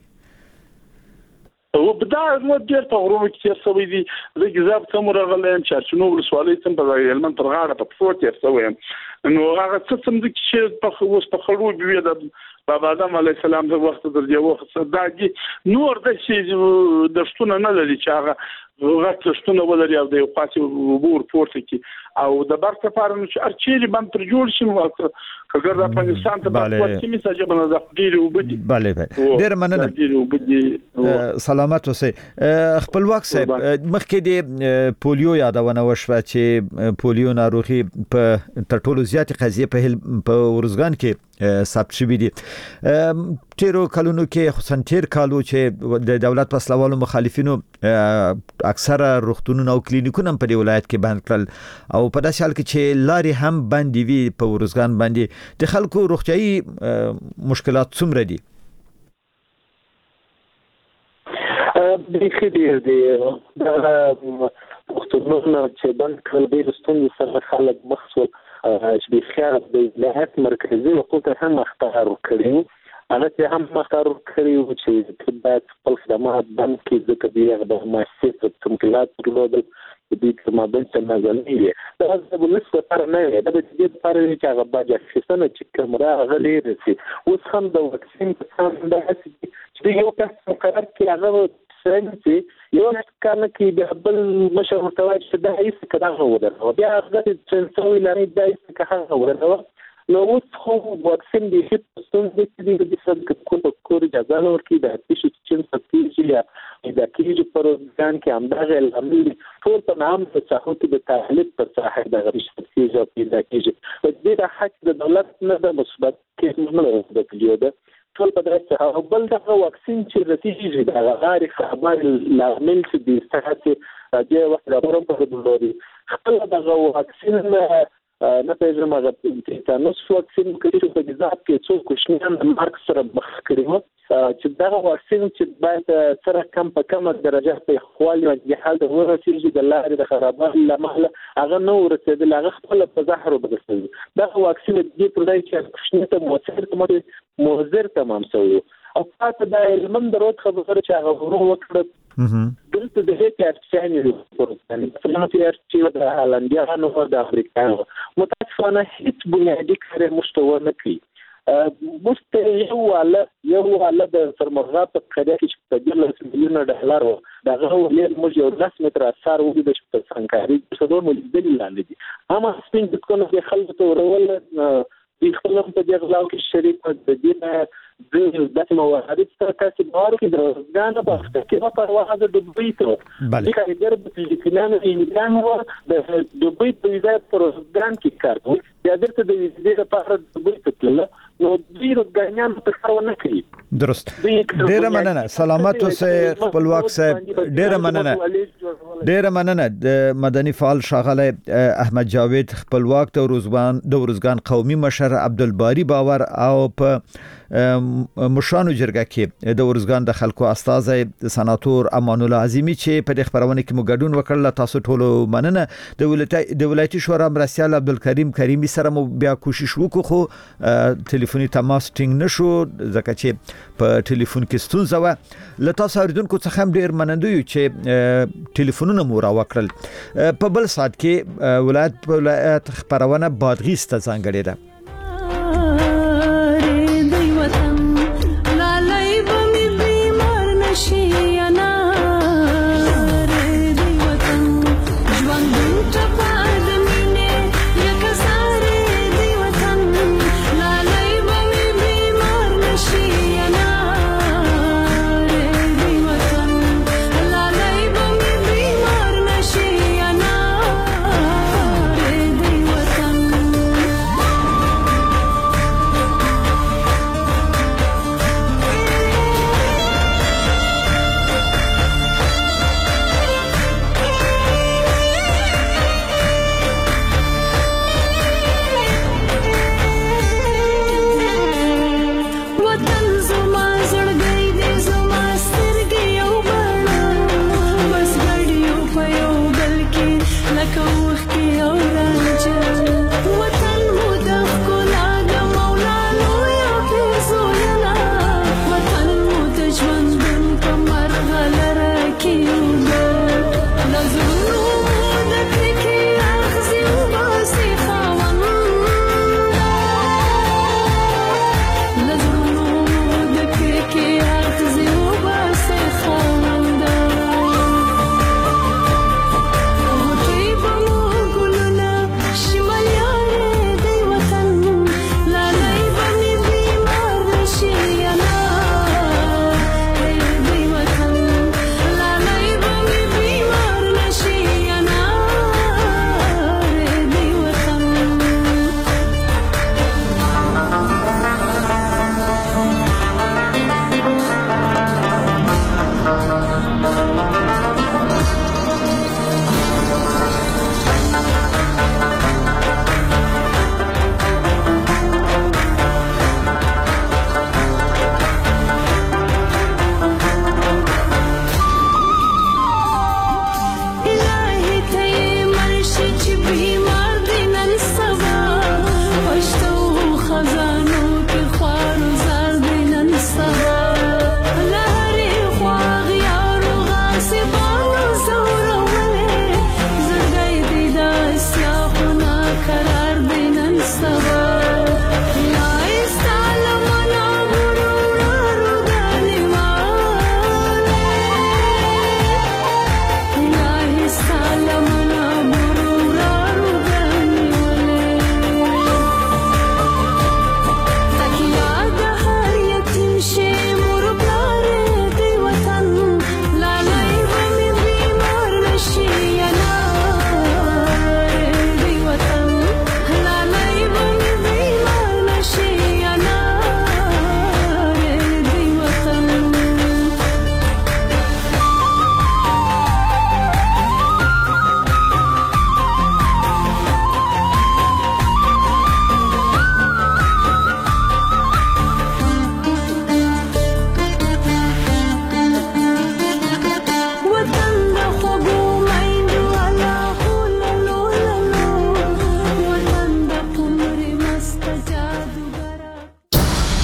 او بدا نو ډیر په غرونو کې تیر شوی دي د جزاب څومره غلم چرچینو ولسوالۍ څم په هلمند ترغاړه په فوت تیر شوی نو هغه څه څم د چې په اوس په خړو بیا د بابا آدم علیه السلام د وخت درځي وخت صداګي نور د شي د شتونه نه لري چې هغه وخت شتونه ولري او د خاصي وبور پورته کی او د بر سفر نو چې ارچيلي باندې تر جوړ شي نو کګر د افغانستان ته په وخت کې میساج باندې د ډیرو وبدي bale ډیر مننه سلامت اوسئ. خپلواک صاحب مخکې د پولیو یادونه وشوه چې پولیو ناروغي په تر ټولو زیات قضیه په ورزګان کې ثبت شوې دي. تیرو کلونو کې خصوصا تیر کالو چې د دولت پسلوالو مخالفینو اکثره روغتونونه او کلینیکونه په دې ولایت کې بند کړل او په داسې حال کې چې لارې هم بندې وي په ورزګان باندې د خلکو روغتیايي مشکلات څومره دي؟ بخیر دی دا روغتونونه چې بند کړل د ستونزې سره خلک مخسول چې بخیر د ولایت مرکزي حکومت هم اختیار کړی انا چې هم اختیار کړی چې باید خپل خدمات بند کړي ځکه د مؤسسې تمکینات درلودل د کمابل څخه نازلې دا د ولس لپاره نه دی دا د دې لپاره چې هغه باید شسنه چې کومه غلي رسي اوس هم د واکسین په څیر د چې یو کس مقرر کړي هغه څنګه یو کارنه کې د بل مشر متوجه چې دا هیڅ کله نه وره بیا هغه چې څنګه لري دا هیڅ کله نه وره نو اوس خو واکسین د هیڅ څه د څه کور اجازه نه ورکړي د هیڅ چې څه یا د کیږي پروګرام کې همدغه عمل ټول په نام په څاخو کې د تحلیل پر ساحه د غریشتي او پیدا کیږي په دې د حق د دولت نه د مثبت کې نه د کلیوده ټول په دغه او بل دغه واکسین چې رسیږي د غیر خبر لامل چې د صحت د وخت راپورم په دولوري خپل دغه واکسین نه پیژنم هغه تیتانوس واکسین کړي په ځاب کې څو کوشنیان د مارک سره مخ کړي چې دا واکسین چې باید سره کم په کومه درجه په خپل وجه حالت ورسېږي د لارې د خرابې لامل هغه نو ورسېدل هغه خپل په زهر وبدل دا واکسین د پردای چې کوشنیته موثر تمام شوی او پاتې د علم درود خبره چې هغه ورو وکړه دلته د هیڅ ارتشاني پروګرام په چې د هالندیانو او د افریقایانو متاسفانه هیڅ بنیادی کار مستوى نه کوي مستوى یو والا د سرمرغات په قضیه کې په $10 میلیون دغه ولې موږ یو 10 متر اثر وګورئ چې په سنکاري څلور ملي لاندې دي اما سپین د کومه د خلکو ورول د خپلم په دغه لاو کې شریک د دې د موارد سره تاسو بار کې درځګانه په کې په واحد د دوی ته د کارګر په فلپینانو انګلانو د دوی په ویزا پروګرام کې کار کوي د درته د ویزې لپاره د دوی ته تلل نو دوی روزګانیان په کار ونه کوي درست ډیره مننه سلامت اوسه خپلواک صاحب ډیره مننه د مدني فعال ښاغلی احمد جاوید خپلواک د ورزګان قومي مشر عبدالباری باور او په مشانو جرګه کې د ورزګان د خلکو استاد سناتور امان الله عظیمی چې په خبرونه کې مګډون وکړل تاسو ټول مننه د ولایتي شورا مرستیال عبدالکریم کریمی سره مو بیا کوشش وکړو خو ټلیفوني تماس ټینګ نشو ځکه چې په ټلیفون کې ستونزه و له تاسو اوریدونکو څخه هم ډیر مننه یو چې ټلیفونونه مو را وکړل په بل سات کې ولایت خبرونه بادغیس ته ځانګړې ده